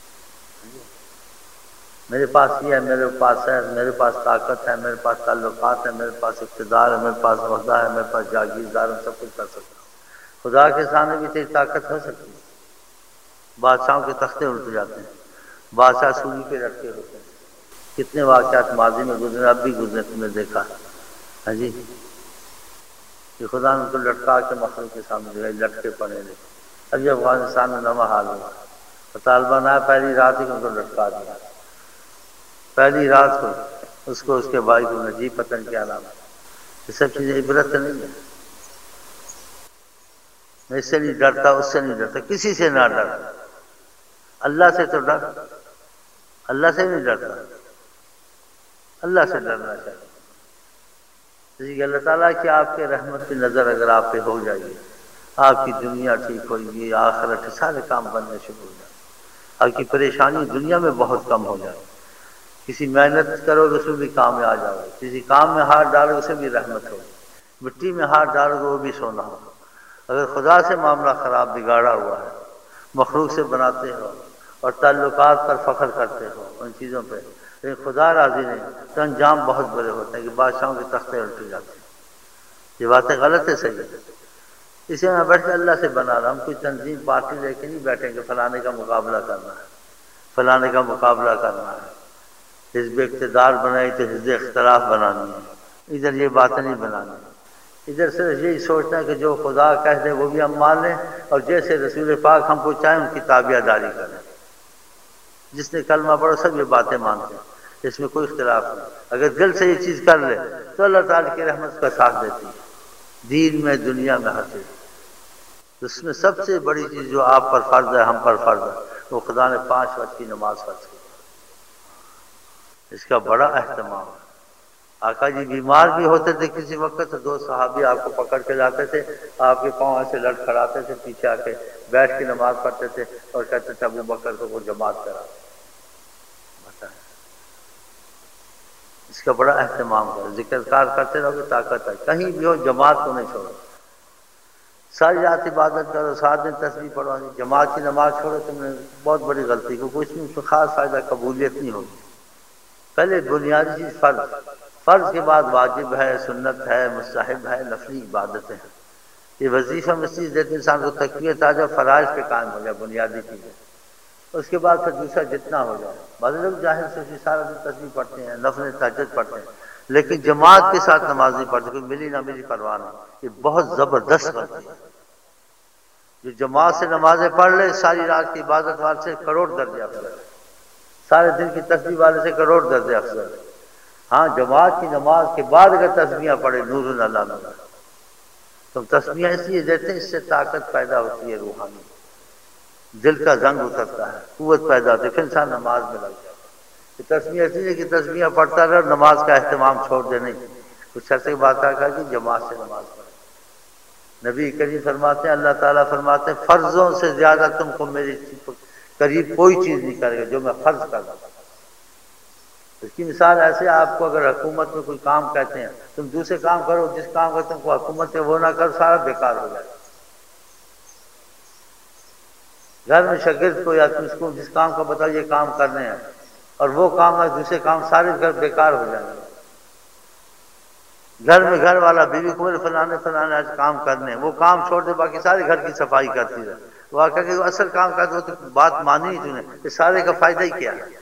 میرے پاس یہ ہے، میرے پاس ہے، میرے پاس طاقت ہے، میرے پاس تعلقات ہے، میرے پاس اقتدار ہے، میرے پاس عہدہ ہے، میرے پاس جاگیردار ہے، سب کچھ کر سکتا ہوں۔ خدا کے سامنے بھی تیری طاقت ہو سکتی ہے؟ بادشاہوں کے تختے الٹ جاتے ہیں، بادشاہ سولی پہ رکھے ہوتے ہیں، کتنے واقعات ماضی میں گزرے، اب بھی گزرے، تم نے دیکھا ہے جی، کہ خدا نے ان کو لٹکا کے مخلوق کے سامنے لٹکے پڑے رہے۔ ابھی افغانستان میں نواں حال ہوا، طالبان آیا پہلی رات ہی ان کو لٹکا دیا، پہلی رات کو اس کو اس کے بھائی کو نجیب پتہ نہیں کیا نام ہے. یہ سب چیزیں عبرت نہیں ہے. میں اس سے نہیں ڈرتا، اس سے نہیں ڈرتا، کسی سے نہ ڈر. اللہ سے تو ڈر، اللہ سے نہیں ڈرتا، اللہ سے ڈرنا چاہیے. جی اللہ تعالیٰ کی آپ کے رحمت کی نظر اگر آپ پہ ہو جائے گی، آپ کی دنیا ٹھیک ہوئے گی، آخرت سارے کام بننے شروع ہو جائیں. آپ کی پریشانی دنیا میں بہت کم ہو جائے. کسی محنت کرو گے اس میں بھی کام میں آ جاؤ گے، کسی کام میں ہاتھ ڈالو اسے بھی رحمت ہوگی. مٹی میں ہاتھ ڈالو گے وہ بھی سونا ہوگا. اگر خدا سے معاملہ خراب بگاڑا ہوا ہے، مخلوق سے بناتے ہو اور تعلقات پر فخر کرتے ہو ان چیزوں پہ، لیکن خدا راضی نہیں تو انجام بہت برے ہوتے ہیں کہ بادشاہوں کے تختے الٹ جاتے ہیں. یہ باتیں غلط ہے، صحیح ہے. اسے میں بیٹھ کے اللہ سے بنا رہا ہم کوئی تنظیم پارٹی لے کے نہیں بیٹھیں گے فلانے کا مقابلہ کرنا ہے، فلانے کا مقابلہ کرنا ہے. حزب اقتدار بنائی تو حزب اختلاف بنانی ہے، ادھر یہ باتیں نہیں بنانی. ادھر صرف یہی سوچنا ہے کہ جو خدا کہہ دے وہ بھی ہم مان لیں، اور جیسے رسول پاک ہم کو چاہیں ان کی تابعہ داری کریں. جس نے کلمہ پڑھا سب یہ باتیں مانتے ہیں، اس میں کوئی اختلاف نہیں. اگر دل سے یہ چیز کر لے تو اللہ تعالیٰ کی رحمت کا ساتھ دیتی ہے، دین میں دنیا میں ہر چیز. اس میں سب سے بڑی چیز جو آپ پر فرض ہے، ہم پر فرض ہے، وہ خدا نے پانچ وقت کی نماز فرض کی. اس کا بڑا اہتمام ہے. آقا جی بیمار بھی ہوتے تھے کسی وقت تو دو صحابی آپ کو پکڑ کے لاتے تھے، آپ کے پاؤں ایسے لڑکھڑاتے تھے، پیچھے آ کے بیٹھ کے نماز پڑھتے تھے اور کہتے تھے ابو بکر کو وہ جماعت کرا. بتائیں اس کا بڑا اہتمام کرو. ذکر کار کرتے رہو گے طاقت ہے. کہیں بھی ہو جماعت کو نہیں چھوڑو. ساری رات عبادت کرو، سات دن تسبیح پڑھو، جماعت کی نماز چھوڑو تم نے بہت بڑی غلطی کو. اس میں خاص فائدہ قبولیت نہیں ہوگی. پہلے بنیادی چیز فرض، فرض کے بعد واجب ہے، سنت ہے، مستحب ہے، نفلی عبادتیں ہیں. یہ وظیفہ مسجد دیتے انسان کو تقویت آ جائے، فرائض پہ قائم ہو جائے، بنیادی چیز ہے. اس کے بعد پھر دوسرا جتنا ہو جائے. بعض لوگ جاہل سے سارا دن تسبیح پڑھتے ہیں، نفل تہجد پڑھتے ہیں، لیکن جماعت کے ساتھ نماز نہیں پڑھتے. کوئی ملی نہ ملی پرواہ نہیں. یہ بہت زبردست غلطی ہے. جو جماعت سے نمازیں پڑھ لے ساری رات کی عبادت والے سے کروڑ درجے افضل ہے، سارے دن کی تسبیح والے سے کروڑ درجے افضل ہے. ہاں جماعت کی نماز کے بعد اگر تسبیحاں پڑھے نور اللہ نور، تو تسبیحاں اس لیے دیتے ہیں اس سے طاقت پیدا ہوتی ہے، روحانی دل کا زنگ اترتا ہے، قوت پیدا ہوتی ہے، پھر انسان نماز میں لگ جاتا ہے. تسبیح اس لیے کہ تسبیحاں پڑھتا رہے اور نماز کا اہتمام چھوڑ دے نہیں. کچھ عرصے بات کہا کہ جماعت سے نماز پڑھے. نبی کریم فرماتے ہیں، اللہ تعالیٰ فرماتے ہیں فرضوں سے زیادہ تم کو میری قریب کوئی چیز نہیں کرے گا جو میں فرض کر دوں. اس کی مثال ایسے آپ کو اگر حکومت میں کوئی کام کہتے ہیں تم دوسرے کام کرو، جس کام کا تم کو حکومت ہے وہ نہ کرو، سارا بیکار ہو جائے. گھر میں شاگرد کو یا تم اس کو جس کام کا بتاؤ یہ کام کرنے ہیں اور وہ کام ہے دوسرے کام سارے گھر بیکار ہو جائیں گے. گھر میں گھر والا بیوی کو میرے فلانے فلانے آج کام کرنے ہیں، وہ کام چھوڑ دے باقی سارے گھر کی صفائی کرتی رہے. وہ آ کہ وہ اصل کام کرتے وہ تو بات مانی ہی تھی نے، یہ سارے کا فائدہ ہی کیا ہے.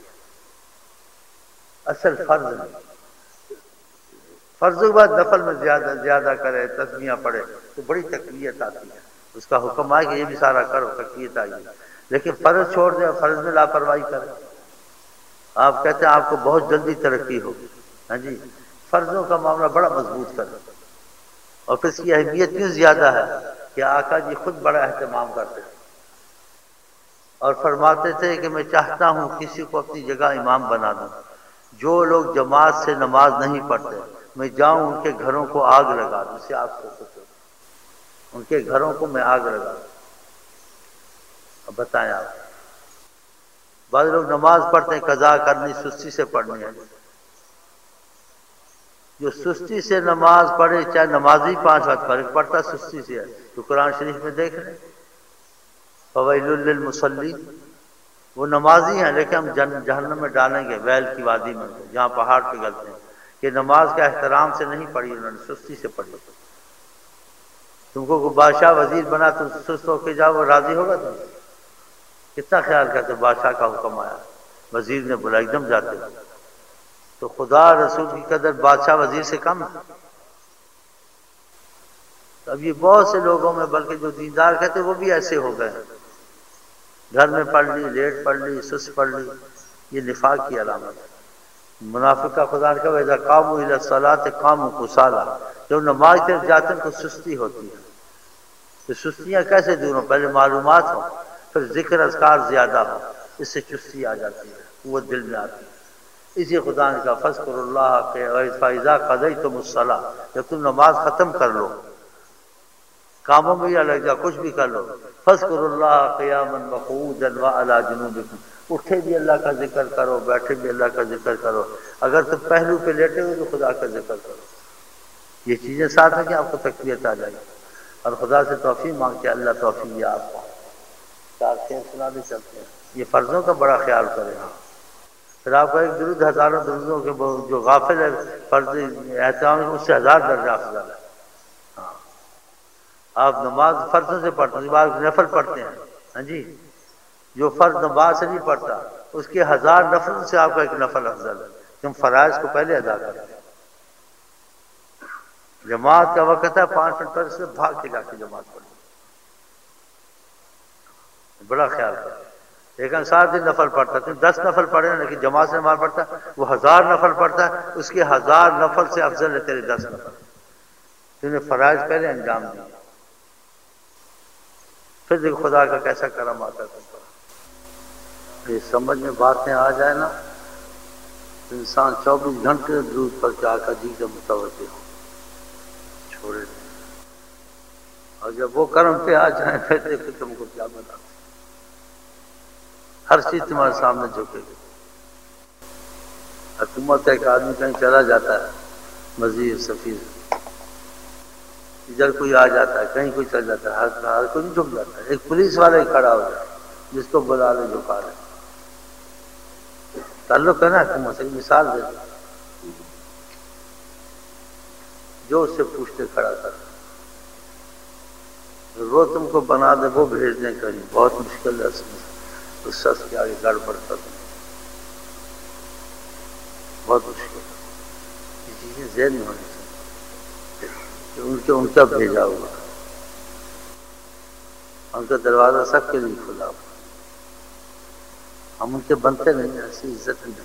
اصل فرض نہیں، فرض کے بعد نفل میں زیادہ زیادہ کرے، تسبیحاں پڑھے تو بڑی تقویت آتی ہے. اس کا حکم آئے کہ یہ بھی سارا کرو، تقویت آئی ہے. لیکن فرض چھوڑ دے، فرض میں لاپرواہی کرے. آپ کہتے ہیں آپ کو بہت جلدی ترقی ہوگی، ہاں جی فرضوں کا معاملہ بڑا مضبوط کرے. اور پھر اس کی اہمیت کیوں زیادہ ہے کہ آقا جی خود بڑا اہتمام کرتے تھے اور فرماتے تھے کہ میں چاہتا ہوں کسی کو اپنی جگہ امام بنا دوں. جو لوگ جماعت سے نماز نہیں پڑھتے میں جاؤں ان کے گھروں کو آگ لگا دوں. اسے آپ سوچو، ان کے گھروں کو میں آگ لگا دوں. اب بتائیں آپ، بعض لوگ نماز پڑھتے ہیں قضا کرنی سستی سے پڑھنی ہے. جو سستی سے نماز پڑھے چاہے نمازی پانچ وقت پڑھے پڑھتا سستی سے ہے تو قرآن شریف میں دیکھ لیں فویل للمصلین، وہ نمازی ہیں لیکن ہم جہنم میں ڈالیں گے ویل کی وادی میں جہاں پہاڑ پہ گلتے ہیں کہ نماز کا احترام سے نہیں پڑھی، انہوں نے سستی سے پڑھی. تم کو کوئی بادشاہ وزیر بنا تم سست ہو کے جاؤ، وہ راضی ہوگا؟ تم کتنا خیال کرتے بادشاہ کا حکم آیا وزیر نے بولا ایک دم جاتے. تو خدا رسول کی قدر بادشاہ وزیر سے کم ہے. اب یہ بہت سے لوگوں میں بلکہ جو دیندار کہتے وہ بھی ایسے ہو گئے، گھر میں پڑھ لی، لیٹ پڑھ لی، سست پڑھ لی. یہ نفاق کی علامت ہے. منافق کا خدا نے کہا اذا قاموا الی الصلاۃ قاموا کسالى، جب نماز کے جاتے ہیں تو سستی ہوتی ہے. تو سستیاں کیسے دور ہوں؟ پہلے معلومات ہوں، پھر ذکر اذکار زیادہ ہو، اس سے چستی آ جاتی ہے، وہ دل میں آتی ہے. اسی خدا نے کہا فاذکروا اللہ فاذا قضیتم الصلاۃ، جب تم نماز ختم کر لو، کاموں میں یا لگ جا، کچھ بھی کر لو، فاذکروا اللہ قیاما وقعودا وعلی جنوبکم، اٹھے بھی اللہ کا ذکر کرو، بیٹھے بھی اللہ کا ذکر کرو، اگر تم پہلو پہ لیٹے ہوئے تو خدا کا ذکر کرو. یہ چیزیں ساتھ ہیں کہ آپ کو تقویت آ جائے گی. اور خدا سے توفیق مانگتے ہیں، اللہ توفیق دے آپ کو. چار کھیل سنا بھی چلتے ہیں. یہ فرضوں کا بڑا خیال کریں. ہاں پھر آپ کو ایک درود ہزاروں درودوں کے جو غافل ہے فرض احترام اس سے ہزار درجہ افضل ہے. ہاں آپ نماز فرضوں سے پڑھتے ہیں، بعض نفل پڑھتے ہیں، ہاں جی، جو فرض نماز سے نہیں پڑھتا اس کے ہزار نفل سے آپ کا ایک نفل افضل ہے. تم فرائض کو پہلے ادا کرتے ہیں. جماعت کا وقت ہے، پانچ منٹ پہلے سے بھاگ کے جا کے جماعت پڑھیں، بڑا خیال کریں. لیکن سات دن نفل پڑھتا ہے، تم دس نفل پڑھے نا، لیکن جماعت سے نماز پڑھتا ہے وہ ہزار نفل پڑھتا ہے، اس کے ہزار نفل سے افضل ہے تیرے دس نفل. تم نے فرائض پہلے انجام دیا، پھر دیکھ خدا کا کیسا کرم آتا ہے. یہ سمجھ میں باتیں آ جائے نا، انسان چوبیس گھنٹے درود پر کے آقا جی کا متوجہ ہو، چھوڑے نہیں. اور جب وہ کرم پہ آ جائیں پھر دیکھو تم کو کیا بتا، ہر چیز تمہارے سامنے جھکے گی. حکومت ایک آدمی کہیں چلا جاتا ہے، وزیر سفیر، ادھر کوئی آ جاتا ہے، کہیں کوئی چل جاتا ہے، ہر ہر کوئی نہیں جھک جاتا ہے. ایک پولیس والا ہی کھڑا ہو جائے جس کو بلا لے جھکا لے. تعلق ہے نا حکومت سے. مثال دے دو، جو اس سے پوچھتے کھڑا کر، وہ تم کو بنا دے، وہ بھیج دیں کہیں، بہت مشکل ہے اس میں اس شخص کے آگے گڑبڑ کر دیں، بہت مشکل. یہ چیزیں ذہن میں ہونی چاہیے کہ ان کے ان کا بھیجا ہوا، ان کا دروازہ سب کے لیے کھلا ہوا. ہم ان کے بنتے نہیں، ایسی عزت نہیں،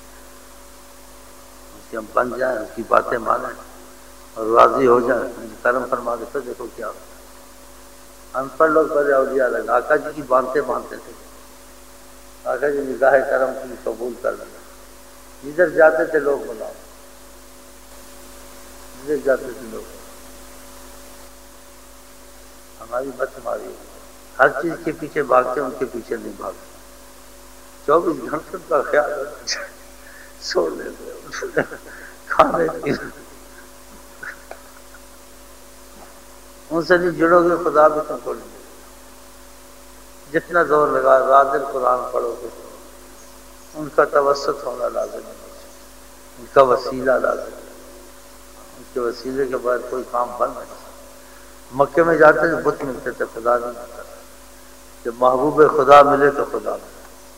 ان کے ہم بن جائیں، اس کی باتیں مانیں اور راضی ہو جائیں، ان کی کرم فرما دے. پھر دیکھو کیا ہوتا ہے. ان پڑھ لوگ پہلے اولیاء لگا، آقا جی کی بانتے مانتے تھے، آقا جی نگاہ کرم کی قبول کر لینا. جدھر جاتے تھے لوگ بلاؤ، جدھر جاتے تھے لوگ. ہماری مت ماری، ہر چیز کے پیچھے بھاگتے، ان کے پیچھے نہیں بھاگتے. چوبیس گھنٹے کا خیال رکھتے، سو لیتے، کھانے پینے. ان سے نہیں جڑو گے خدا بھی تم کو نہیں. جتنا زور لگا رات دن قرآن پڑھو گے ان کا توسط ہونا لازم ہے، ان کا وسیلہ لازم ہے. ان کے وسیلے کے بعد کوئی کام بن نہیں. مکے میں جاتے تھے بت ملتے تھے، خدا نہیں ملتا. جب محبوب خدا ملے تو خدا ملے.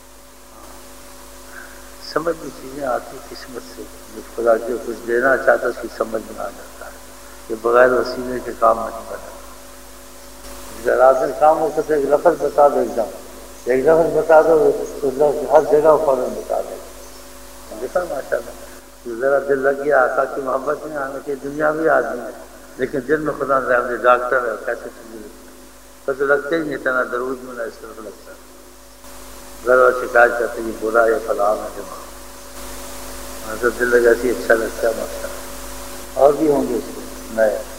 سمجھ میں چیزیں آتی قسمت سے، جب خدا جو کچھ دینا چاہتا ہے اس کی سمجھ میں آ جاتا ہے. یہ بغیر وسیلے کے کام نہیں بنا. رازل کام ہو سکتا ہے، ایک لفظ بتا دو، ایک دم ایک لفظ بتا دو تو ہر جگہ فوراً بتا دے. دیکھا ماشاء اللہ، ذرا دل لگ گیا آقا کی محبت میں آنے کے. دنیا بھی آدمی ہے لیکن دل میں خدا نے ڈاکٹر ہے، کیسے چیزیں لگتا تو لگتے ہی نہیں. اتنا درود میں نہ اس طرح لگتا. گھر اور شکایت کرتے یہ برا ہے فلاں ہے جمع، تو دل لگا سی اچھا لگتا ہے ماشاء اللہ. اور بھی ہوں گے اس کو نئے.